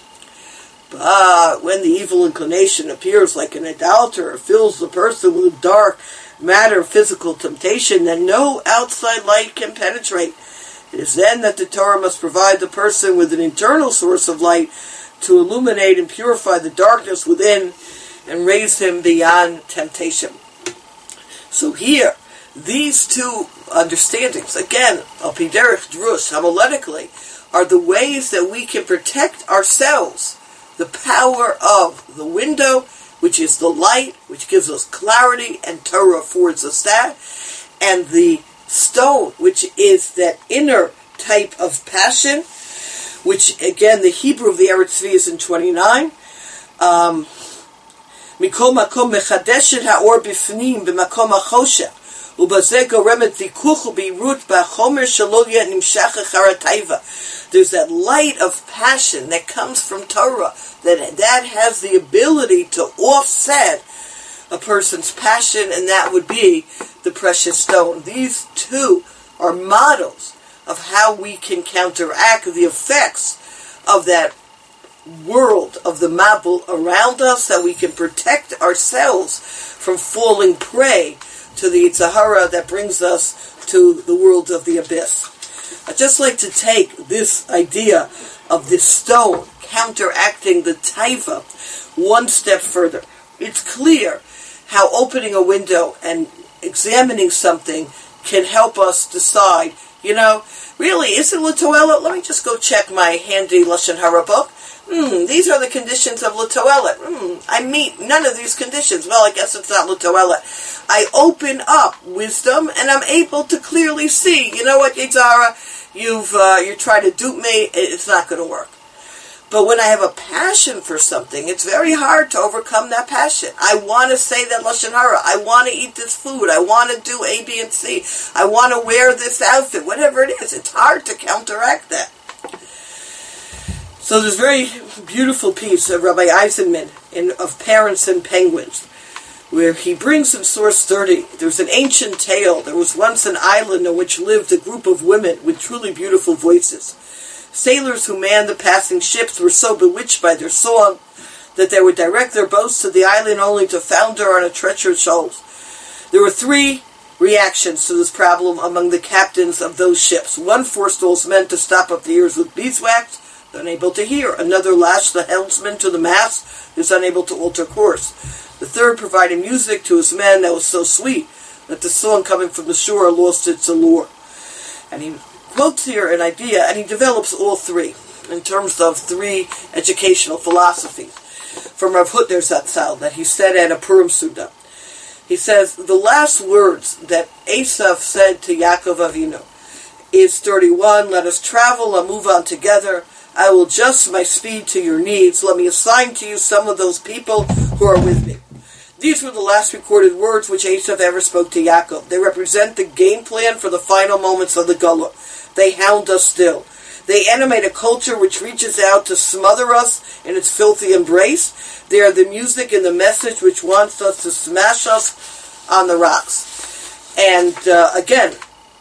But when the evil inclination appears like an idolater or fills the person with dark matter of physical temptation, then no outside light can penetrate. It is then that the Torah must provide the person with an internal source of light to illuminate and purify the darkness within and raise him beyond temptation. So here, these two understandings, again, al pi derech drush, homiletically, are the ways that we can protect ourselves. The power of the window, which is the light, which gives us clarity, and Torah affords us that, and the stone, which is that inner type of passion, which, again, the Hebrew of the Eretz Tzvi is in twenty-nine. Um, Mikol makom mechadeshet haor bifnim b'makom hachoshech ubazeh goremet vikuch u'beirut b'chomer shelo yeh nimshach achar hataiva. There's that light of passion that comes from Torah, that that has the ability to offset a person's passion, and that would be the precious stone. These two are models of how we can counteract the effects of that world of the Mabul around us, that we can protect ourselves from falling prey to the Yetzer Hara that brings us to the world of the abyss. I'd just like to take this idea of this stone counteracting the taiva one step further. It's clear how opening a window and examining something can help us decide, you know, really, is it l'toelet? Let me just go check my handy Lashon Hara book. Hmm, these are the conditions of l'toelet. Hmm, I meet none of these conditions. Well, I guess it's not l'toelet. I open up wisdom, and I'm able to clearly see, you know what, Yetzer Hara, you've, uh, you're trying to dupe me, it's not going to work. But when I have a passion for something, it's very hard to overcome that passion. I want to say that Lashon Hara. I want to eat this food. I want to do A, B, and C. I want to wear this outfit. Whatever it is, it's hard to counteract that. So there's a very beautiful piece of Rabbi Eisenman in, of Parents and Penguins, where he brings in source thirty. There's an ancient tale. There was once an island in which lived a group of women with truly beautiful voices. Sailors who manned the passing ships were so bewitched by their song that they would direct their boats to the island only to founder on a treacherous shoals. There were three reactions to this problem among the captains of those ships. One forced those men to stop up the ears with beeswax, unable to hear. Another lashed the helmsman to the mast, who was unable to alter course. The third provided music to his men that was so sweet that the song coming from the shore lost its allure. And he quotes here an idea, and he develops all three in terms of three educational philosophies from Rav Hutner Zatzal that he said at a Purim Suda. He says, the last words that Esav said to Yaakov Avinu is thirty-one, let us travel and move on together. I will adjust my speed to your needs. Let me assign to you some of those people who are with me. These were the last recorded words which Esav ever spoke to Yaakov. They represent the game plan for the final moments of the Gullah. They hound us still. They animate a culture which reaches out to smother us in its filthy embrace. They are the music and the message which wants us to smash us on the rocks. And uh, again,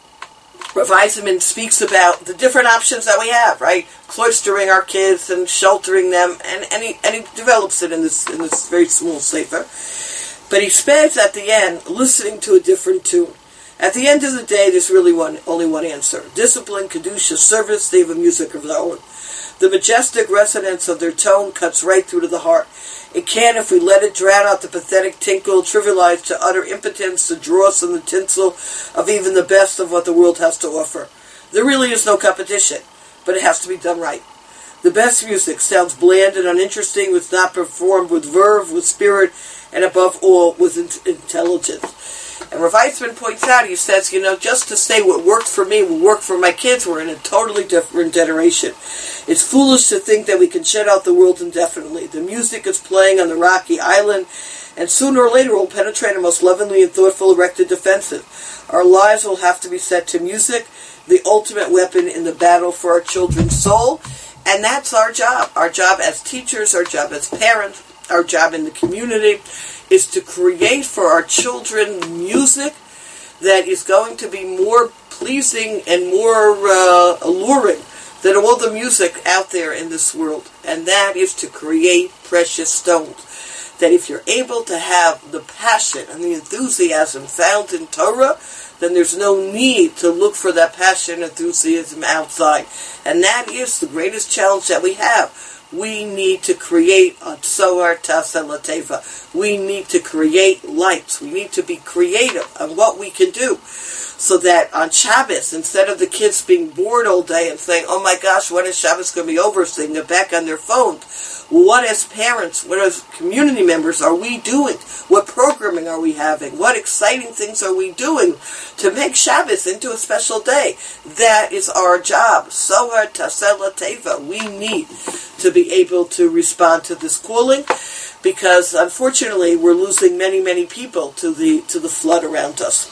Rav Eisenman speaks about the different options that we have, right? Cloistering our kids and sheltering them, and, and, he, and he develops it in this in this very small sefer. But he spends at the end listening to a different tune. At the end of the day, there's really one, only one answer. Discipline, kedusha, service, they have a music of their own. The majestic resonance of their tone cuts right through to the heart. It can, if we let it drown out the pathetic tinkle, trivialize to utter impotence the dross and the tinsel of even the best of what the world has to offer. There really is no competition, but it has to be done right. The best music sounds bland and uninteresting, was not performed with verve, with spirit, and above all, with in- intelligence. And Rav Eisenman points out, he says, you know, just to say what worked for me will work for my kids, we're in a totally different generation. It's foolish to think that we can shut out the world indefinitely. The music is playing on the rocky island, and sooner or later will penetrate our most lovingly and thoughtful erected defensive. Our lives will have to be set to music, the ultimate weapon in the battle for our children's soul. And that's our job. Our job as teachers, our job as parents, our job in the community is to create for our children music that is going to be more pleasing and more uh, alluring than all the music out there in this world. And that is to create precious stones. That if you're able to have the passion and the enthusiasm found in Torah, then there's no need to look for that passion and enthusiasm outside. And that is the greatest challenge that we have. We need to create a Tzohar Tasa Lateva. We need to create lights. We need to be creative on what we can do. So that on Shabbos, instead of the kids being bored all day and saying, oh my gosh, when is Shabbos going to be over? So they can get back on their phones. What as parents, what as community members are we doing? What programming are we having? What exciting things are we doing to make Shabbos into a special day? That is our job. Tzohar Tasa Lateva. We need to be able to respond to this calling, because unfortunately we're losing many, many people to the to the flood around us.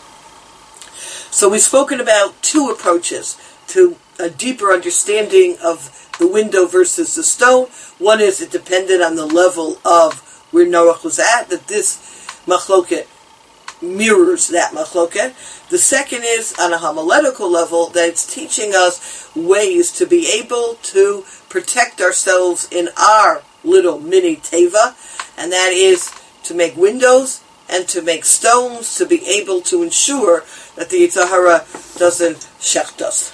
So we've spoken about two approaches to a deeper understanding of the window versus the stone. One is it depended on the level of where Noach was at, that this machloket mirrors that machloket. The second is on a homiletical level, that it's teaching us ways to be able to protect ourselves in our little mini teva, and that is to make windows and to make stones to be able to ensure that the Yetzer Hara doesn't shecht us.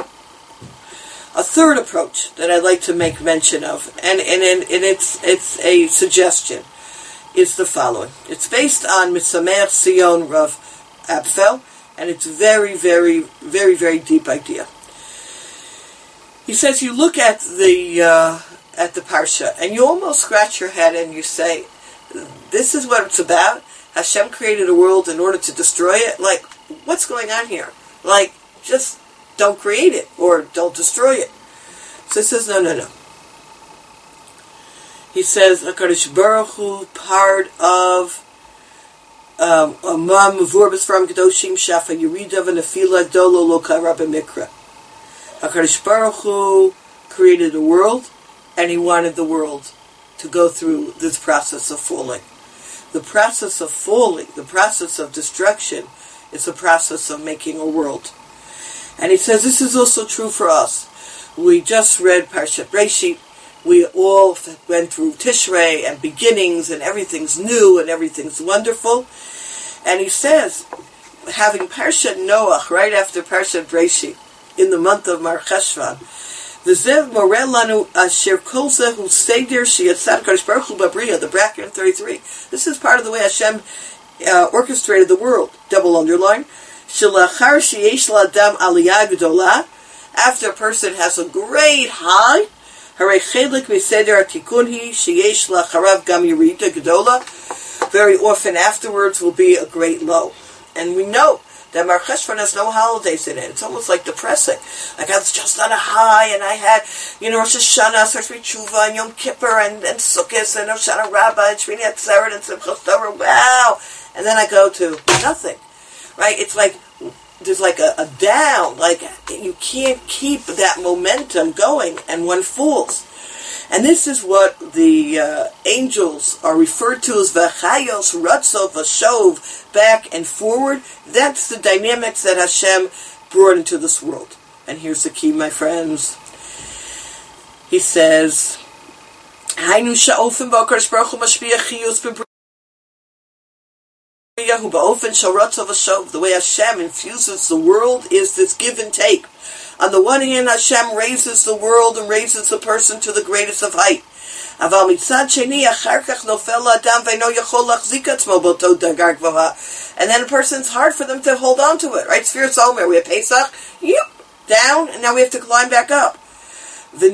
A third approach that I'd like to make mention of, and, and, and it's it's a suggestion, is the following. It's based on Mitzameach Sion Rav Abfel, and it's very, very, very, very deep idea. He says you look at the uh, at the parsha, and you almost scratch your head and you say, this is what it's about? Hashem created a world in order to destroy it? Like, what's going on here? Like, just don't create it, or don't destroy it. So he says, no, no, no. he says, HaKadosh Baruch Hu, part of um, Amam Vurbas from Kedoshim Shafa Yerida V'Nefila Dolo Lo Kara B'Mikra. HaKadosh Baruch Hu created the world, and he wanted the world to go through this process of falling. The process of falling, the process of destruction, is a process of making a world. And he says this is also true for us. We just read Parshat Breshit. We all went through Tishrei and beginnings, and everything's new and everything's wonderful. And he says, having Parshat Noach right after Parshat Breshit, in the month of Mar Cheshvan, V'zev moreh lanu asher kol zehu seder sheyatzad HaKadosh Baruch Hu b'briya, the bracket in thirty-three. This is part of the way Hashem uh, orchestrated the world. Double underline. Shelachar sheyesh la'adam aliyah gdola. After a person has a great high, harei chelik miseder hatikun hi sheyesh la'acharav gam yerida gdola. Very often afterwards will be a great low. And we know that Mar Cheshvan has no holidays in it. It's almost like depressing. Like I was just on a high, and I had, you know, Rosh Hashanah, Sarshri Tshuva, and Yom Kippur, and, and Sukkot, and Hoshana Rabbah, and Shmini Atzeret, and Simchas Torah. Wow! And then I go to nothing. Right? It's like there's like a, a down. Like you can't keep that momentum going, and one falls. And this is what the uh, angels are referred to as v'chayos, ratzov, v'shov, back and forward. That's the dynamics that Hashem brought into this world. And here's the key, my friends. He says, Hainu sha'ofim ba'akadosh baruch hu mashpia chiyus b'briya hu ba'ofen shal ratzov v'shov. The way Hashem infuses the world is this give and take. On the one hand, Hashem raises the world and raises the person to the greatest of height. And then a person's hard for them to hold on to it, right? Sfiras Omer, we have Pesach, yep, down, and now we have to climb back up. It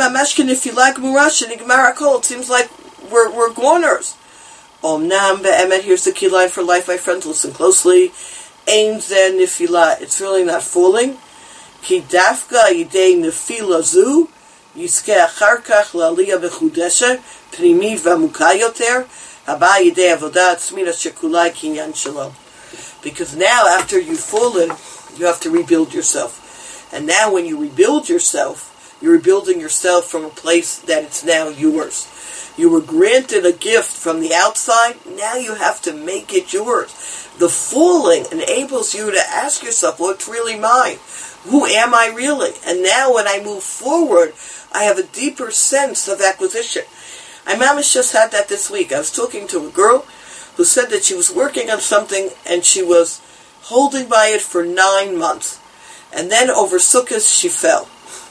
seems like we're, we're goners. Omnam be'emet, here's the key line for life, my friends, listen closely. Ein zen nifila, it's really not falling. Ki dafka yidei nefila zu, yiske achar kach la'aliyah bechudesha, pnimit v'amuka yoter, haba yidei avodah atzmina shekulai kinyan shalom. Because now, after you've fallen, you have to rebuild yourself. And now when you rebuild yourself, you're rebuilding yourself from a place that it's now yours. You were granted a gift from the outside, now you have to make it yours. The falling enables you to ask yourself, what's really mine? Who am I really? And now when I move forward, I have a deeper sense of acquisition. I mamish just had that this week. I was talking to a girl who said that she was working on something and she was holding by it for nine months. And then over Sukkot she fell.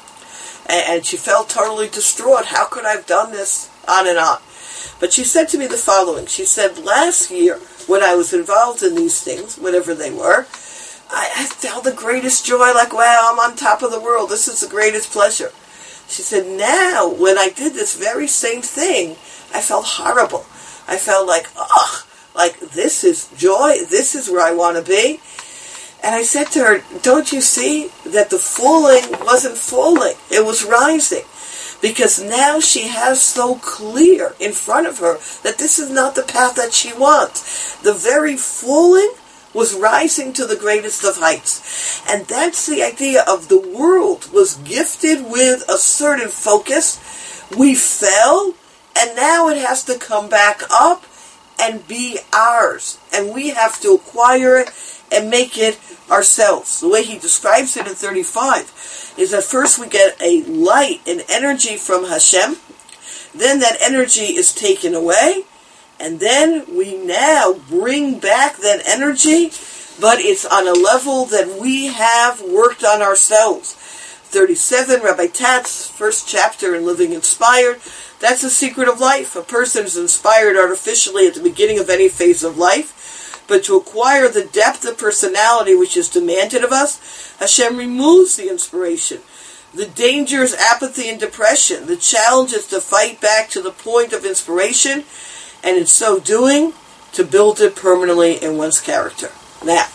And she felt totally distraught. How could I have done this? On and on. But she said to me the following. She said, last year, when I was involved in these things, whatever they were, I, I felt the greatest joy, like, wow, I'm on top of the world. This is the greatest pleasure. She said, now, when I did this very same thing, I felt horrible. I felt like, ugh, like, this is joy. This is where I want to be. And I said to her, don't you see that the falling wasn't falling? It was rising. Because now she has so clear in front of her that this is not the path that she wants. The very falling was rising to the greatest of heights. And that's the idea of the world was gifted with a certain focus. We fell, and now it has to come back up and be ours. And we have to acquire it and make it ourselves. The way he describes it in thirty-five is that first we get a light, an energy from Hashem, then that energy is taken away, and then we now bring back that energy, but it's on a level that we have worked on ourselves. thirty-seven, Rabbi Tatz, first chapter in Living Inspired. That's the secret of life. A person is inspired artificially at the beginning of any phase of life, but to acquire the depth of personality which is demanded of us, Hashem removes the inspiration. The danger is apathy and depression. The challenge is to fight back to the point of inspiration, and in so doing, to build it permanently in one's character. Now,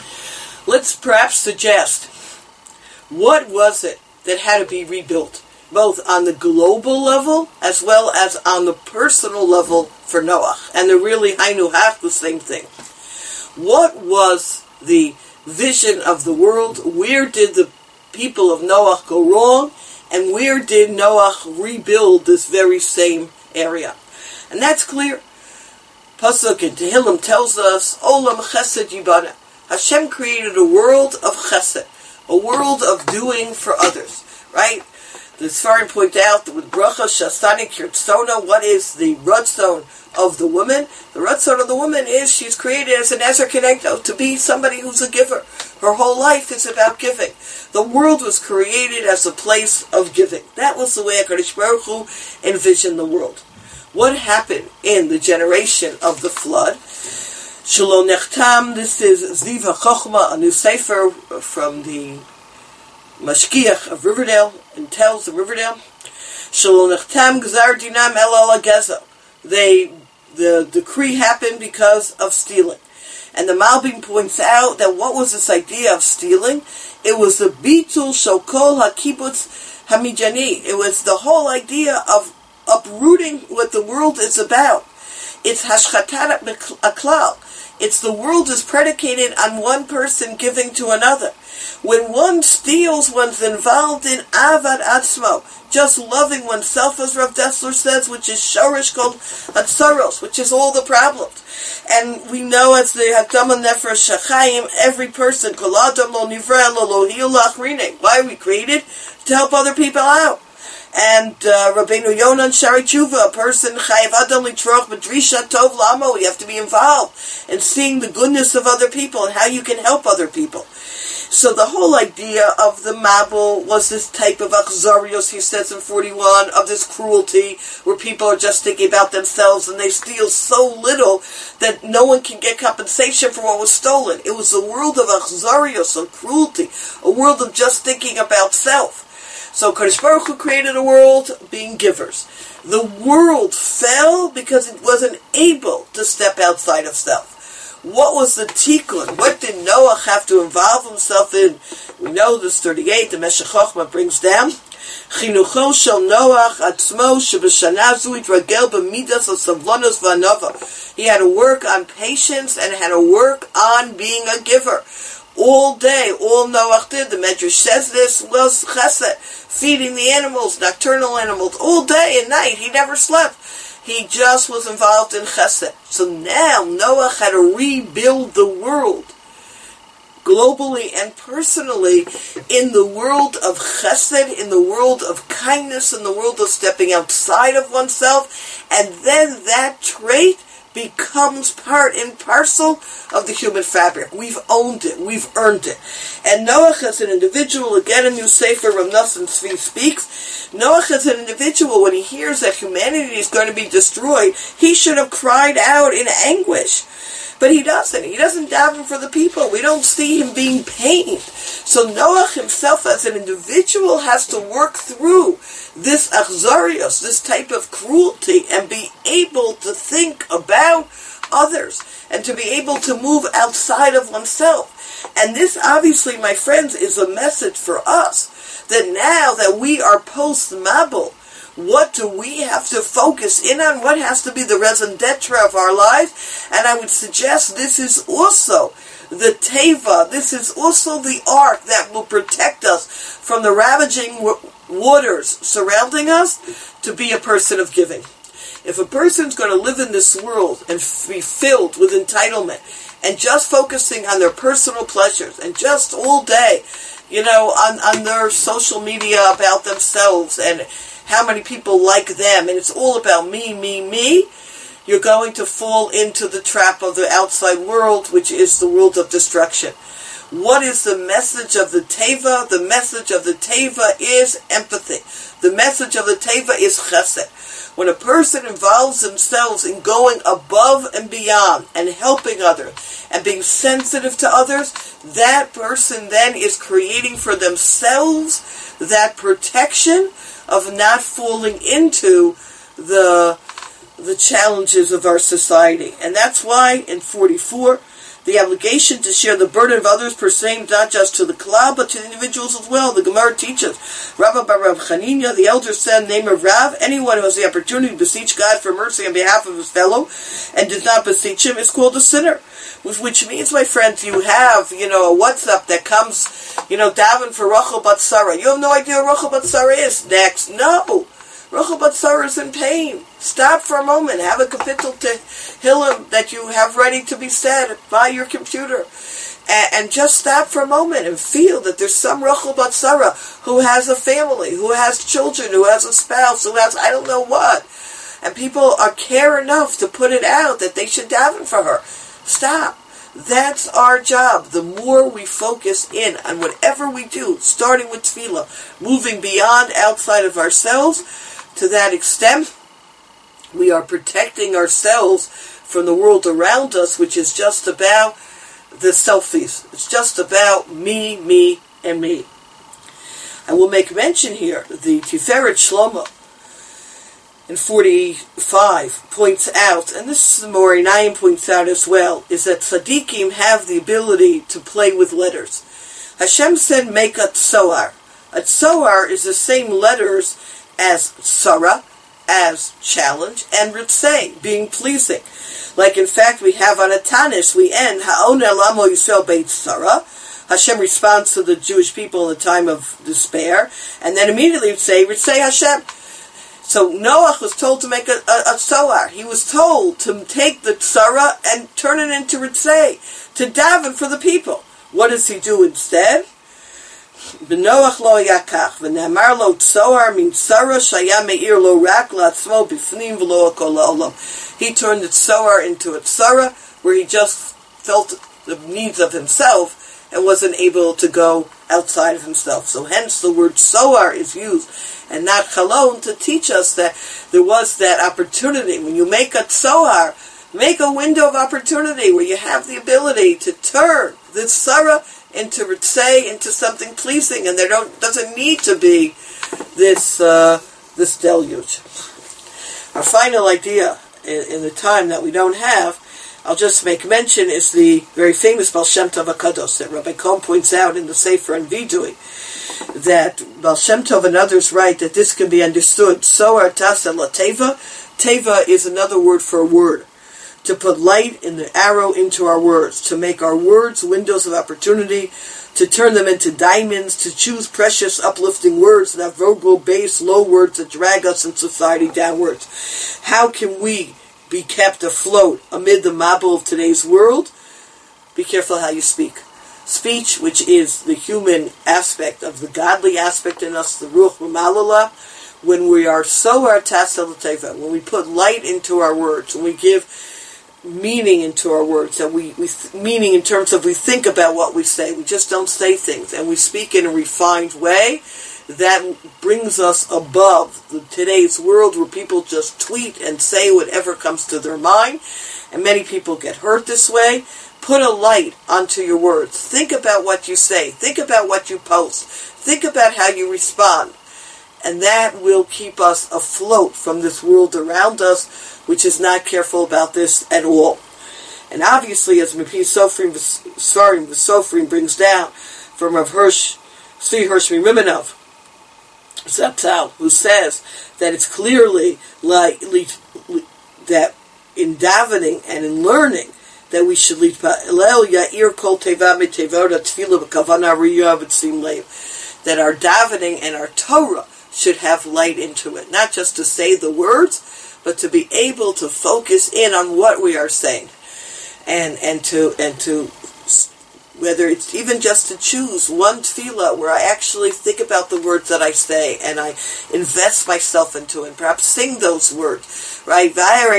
let's perhaps suggest, what was it that had to be rebuilt? both on the global level as well as on the personal level for Noach. And they're really hainu hach, the same thing. What was the vision of the world? Where did the people of Noach go wrong? And where did Noach rebuild this very same area? And that's clear. Pasuk in Tehillim tells us, Olam Chesed Yibana. Hashem created a world of chesed, a world of doing for others, right? The Sfarim point out that with bracha shastani kirtzona, what is the ratzon of the woman? The ratzon of the woman is she's created as an ezer kenegdo, to be somebody who's a giver. Her whole life is about giving. The world was created as a place of giving. That was the way HaKadosh Baruch Hu envisioned the world. What happened in the generation of the flood? Shalom Nechtam, this is Ziv HaChochma, a new sefer from the Mashgiach of Riverdale, and tells of Riverdale. Shalom Nechtam Gzar Dinam El Ala Gezo. They, the decree happened because of stealing. And the Malbim points out that what was this idea of stealing? It was the Bitul Shokol HaKibutz Hamijani. It was the whole idea of uprooting what the world is about. It's Hashchatat Aklal. It's the world is predicated on one person giving to another. When one steals, one's involved in Avad Atzmo, just loving oneself, as Rav Dessler says, which is Shorish called Hatzaros, which is all the problems. And we know as the Hakdama Nefesh Shachayim, every person, Kol Adam Lo Nivra Lo Lohil Lachrine. Why are we created? To help other people out. And uh, Rabbeinu Yonan Shari Tshuva, a person chayav adam litroch b'drisha tov lamo. You have to be involved in seeing the goodness of other people and how you can help other people. So the whole idea of the Mabul was this type of achzarios, he says in forty-one, of this cruelty where people are just thinking about themselves and they steal so little that no one can get compensation for what was stolen. It was a world of achzarios, of cruelty, a world of just thinking about self. So Kadosh Baruch Hu created a world being givers. The world fell because it wasn't able to step outside of self. What was the tikkun? What did Noach have to involve himself in? We know this thirty-eight, the Meshech Chochmah brings down. Chinucho shel Noach atzmo shebeshana zu itragel b'midas hasavlanos v'anova. He had to work on patience and had to work on being a giver. All day, all Noach did, the Medrash says this, was chesed, feeding the animals, nocturnal animals, all day and night. He never slept. He just was involved in chesed. So now Noach had to rebuild the world, globally and personally, in the world of chesed, in the world of kindness, in the world of stepping outside of oneself, and then that trait becomes part and parcel of the human fabric. We've owned it. We've earned it. And Noach as an individual, again in New Sefer, Rav Nosson Tzvi speaks, Noach as an individual, when he hears that humanity is going to be destroyed, he should have cried out in anguish. But he doesn't. He doesn't daven for the people. We don't see him being pained. So Noach himself as an individual has to work through this achzarios, this type of cruelty, and be able to think about others and to be able to move outside of oneself. And this obviously, my friends, is a message for us that now that we are post-Mabul, what do we have to focus in on? What has to be the raison d'etre of our lives? And I would suggest this is also the teva, this is also the ark that will protect us from the ravaging w- waters surrounding us, to be a person of giving. If a person's going to live in this world and be filled with entitlement and just focusing on their personal pleasures and just all day, you know, on, on their social media about themselves and how many people like them, and it's all about me, me, me, you're going to fall into the trap of the outside world, which is the world of destruction. What is the message of the Teva? The message of the Teva is empathy. The message of the Teva is chesed. When a person involves themselves in going above and beyond and helping others and being sensitive to others, that person then is creating for themselves that protection of not falling into the the challenges of our society. And that's why in forty-four, The obligation to share the burden of others pertains not just to the klal, but to the individuals as well. The Gemara teaches, Rabba bar Rav Chanina, the elder said, name of Rav, anyone who has the opportunity to beseech God for mercy on behalf of his fellow and does not beseech him is called a sinner. Which means, my friends, you have, you know, a WhatsApp that comes, you know, daven for Rachel bat Sarah. You have no idea what Rachel bat Sarah is. Next, no. Rachel bat Sarah is in pain. Stop for a moment. Have a kapitel tehillim that you have ready to be said by your computer. And, and just stop for a moment and feel that there's some Rachel bat Sarah who has a family, who has children, who has a spouse, who has I don't know what. And people are care enough to put it out that they should daven for her. Stop. That's our job. The more we focus in on whatever we do, starting with tefillah, moving beyond outside of ourselves, to that extent, we are protecting ourselves from the world around us, which is just about the selfies. It's just about me, me, and me. I will make mention here, the Tiferet Shlomo, in forty-five points out, and this is the Morinayim points out as well, is that tzaddikim have the ability to play with letters. Hashem said, make a tzoar. A tzoar is the same letters as tzara, as challenge, and ritzei, being pleasing. Like in fact we have on a Tanis, we end, ha'on elamo Yisrael beit tzara. Hashem responds to the Jewish people in a time of despair, and then immediately say, ritzei Hashem. So Noach was told to make a, a, a tzoar. He was told to take the tzara and turn it into ritzei, to daven for the people. What does he do instead? B'Noach lo yakach, v'ne'amar lo tzoar min tzara shaya me'ir lo rak la'atzmo b'fnim v'lo kol ha'olam. He turned the tzoar into a tzara, where he just felt the needs of himself and wasn't able to go outside of himself. So hence the word tzoar is used, and not chalon, to teach us that there was that opportunity. When you make a tzoar, make a window of opportunity where you have the ability to turn the tzara into ritzei, into something pleasing, and there don't doesn't need to be this uh, this deluge. Our final idea in, in the time that we don't have, I'll just make mention, is the very famous Baal Shem Tov HaKadosh that Rabbi Cohn points out in the Sefer and Vidui, that Baal Shem Tov and others write that this can be understood. Soar tasa la teva. Teva is another word for a word. To put light in the arrow into our words, to make our words windows of opportunity, to turn them into diamonds, to choose precious, uplifting words, not vocal, base, low words that drag us in society downwards. How can we be kept afloat amid the mabul of today's world? Be careful how you speak. Speech, which is the human aspect of the godly aspect in us, the ruach malala, when we are so artasel teva, when we put light into our words, when we give meaning into our words, and we, we th- meaning in terms of we think about what we say, we just don't say things, and we speak in a refined way, that brings us above the, today's world where people just tweet and say whatever comes to their mind, and many people get hurt this way. Put a light onto your words. Think about what you say. Think about what you post. Think about how you respond. And that will keep us afloat from this world around us, which is not careful about this at all. And obviously, as Mepi Sofrim, Svarim, the Sofrim brings down from Rav Hirsch, Tzvi Hirsch Miminov, Zatzal, who says that it's clearly like that in davening and in learning that we should lead Yair Kol Teva Mitevot Tefillah B'Kavana Riyah V'Tzim Leiv, that our davening and our Torah should have light into it, not just to say the words, but to be able to focus in on what we are saying, and and to and to whether it's even just to choose one tefillah where I actually think about the words that I say and I invest myself into it, and perhaps sing those words, right?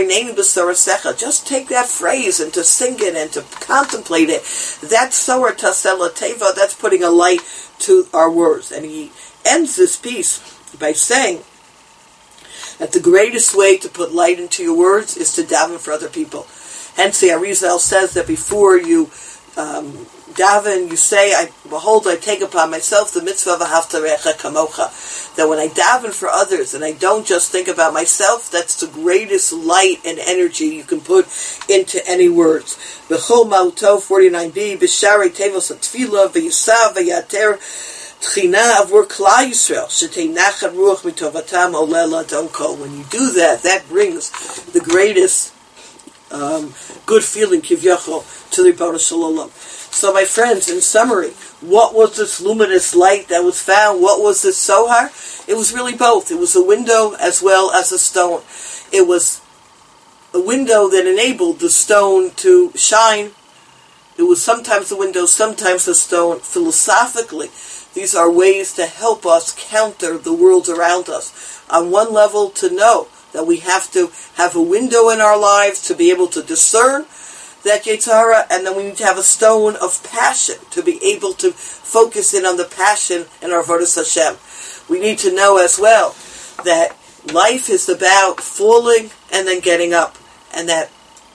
Just take that phrase and to sing it and to contemplate it. That's Soar Tasela Teva, that's putting a light to our words. And he ends this piece by saying that the greatest way to put light into your words is to daven for other people. Hence the Arizal says that before you um, daven, you say, I, behold, I take upon myself the mitzvah of Ahavta Recha Kamocha. That when I daven for others, and I don't just think about myself, that's the greatest light and energy you can put into any words. B'chol Ma'uto forty-nine b, B'sharei Tevos HaTfilah, V'yisav, V'yater, Tchina Avur Klal Yisrael, Shetei Nachat Ruach Mitovatam Olela Donko. When you do that, that brings the greatest um, good feeling, Kivyachol, to the Ribono Shel Olam. So, my friends, in summary, what was this luminous light that was found? What was this Sohar? It was really both. It was a window as well as a stone. It was a window that enabled the stone to shine. It was sometimes a window, sometimes a stone. Philosophically, these are ways to help us counter the world around us. On one level, to know that we have to have a window in our lives to be able to discern that Yetzer Hara, and then we need to have a stone of passion to be able to focus in on the passion in our Avodas Hashem. We need to know as well that life is about falling and then getting up, and that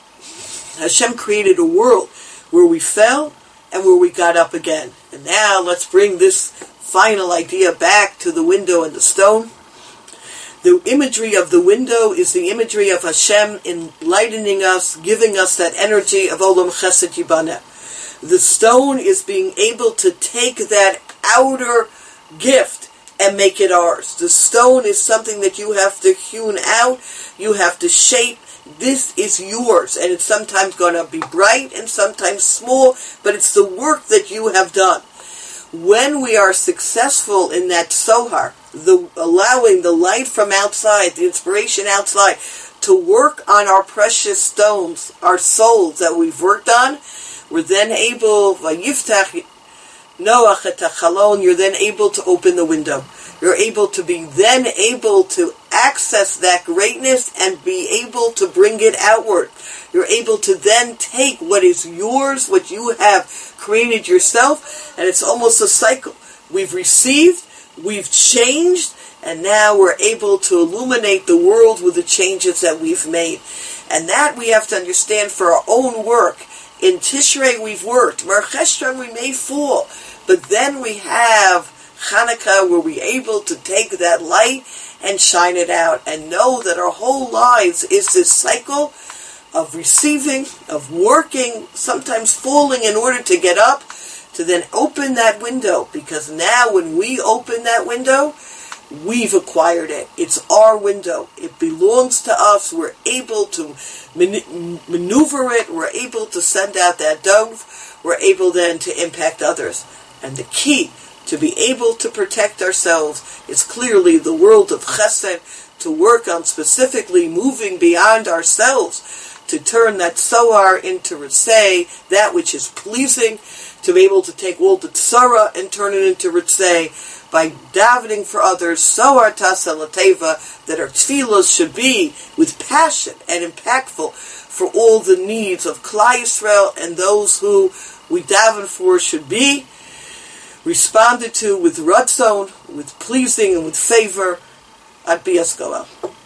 Hashem created a world where we fell and where we got up again. And now let's bring this final idea back to the window and the stone. The imagery of the window is the imagery of Hashem enlightening us, giving us that energy of Olam Chesed Yibaneh. The stone is being able to take that outer gift and make it ours. The stone is something that you have to hewn out, you have to shape. This is yours, and it's sometimes going to be bright and sometimes small, but it's the work that you have done. When we are successful in that Sohar, the allowing the light from outside, the inspiration outside, to work on our precious stones, our souls that we've worked on, we're then able, Vayiftach Noach et hachalon, you're then able to open the window. You're able to be then able to access that greatness and be able to bring it outward. You're able to then take what is yours, what you have created yourself, and it's almost a cycle. We've received, we've changed, and now we're able to illuminate the world with the changes that we've made. And that we have to understand for our own work. In Tishrei we've worked, Mar Cheshvan we may fall, but then we have Hanukkah where we're able to take that light and shine it out and know that our whole lives is this cycle of receiving, of working, sometimes falling in order to get up, to then open that window, because now when we open that window, we've acquired it. It's our window. It belongs to us. We're able to man- maneuver it. We're able to send out that dove. We're able then to impact others. And the key to be able to protect ourselves is clearly the world of chesed, to work on specifically moving beyond ourselves, to turn that sohar into ritzeh, that which is pleasing, to be able to take all the tzara and turn it into ritzeh, by davening for others, sohar tasa lateva, that our tefillos should be with passion and impactful for all the needs of Klal Yisrael, and those who we daven for should be responded to with ratzon, with pleasing and with favor. Ad Bias Goel.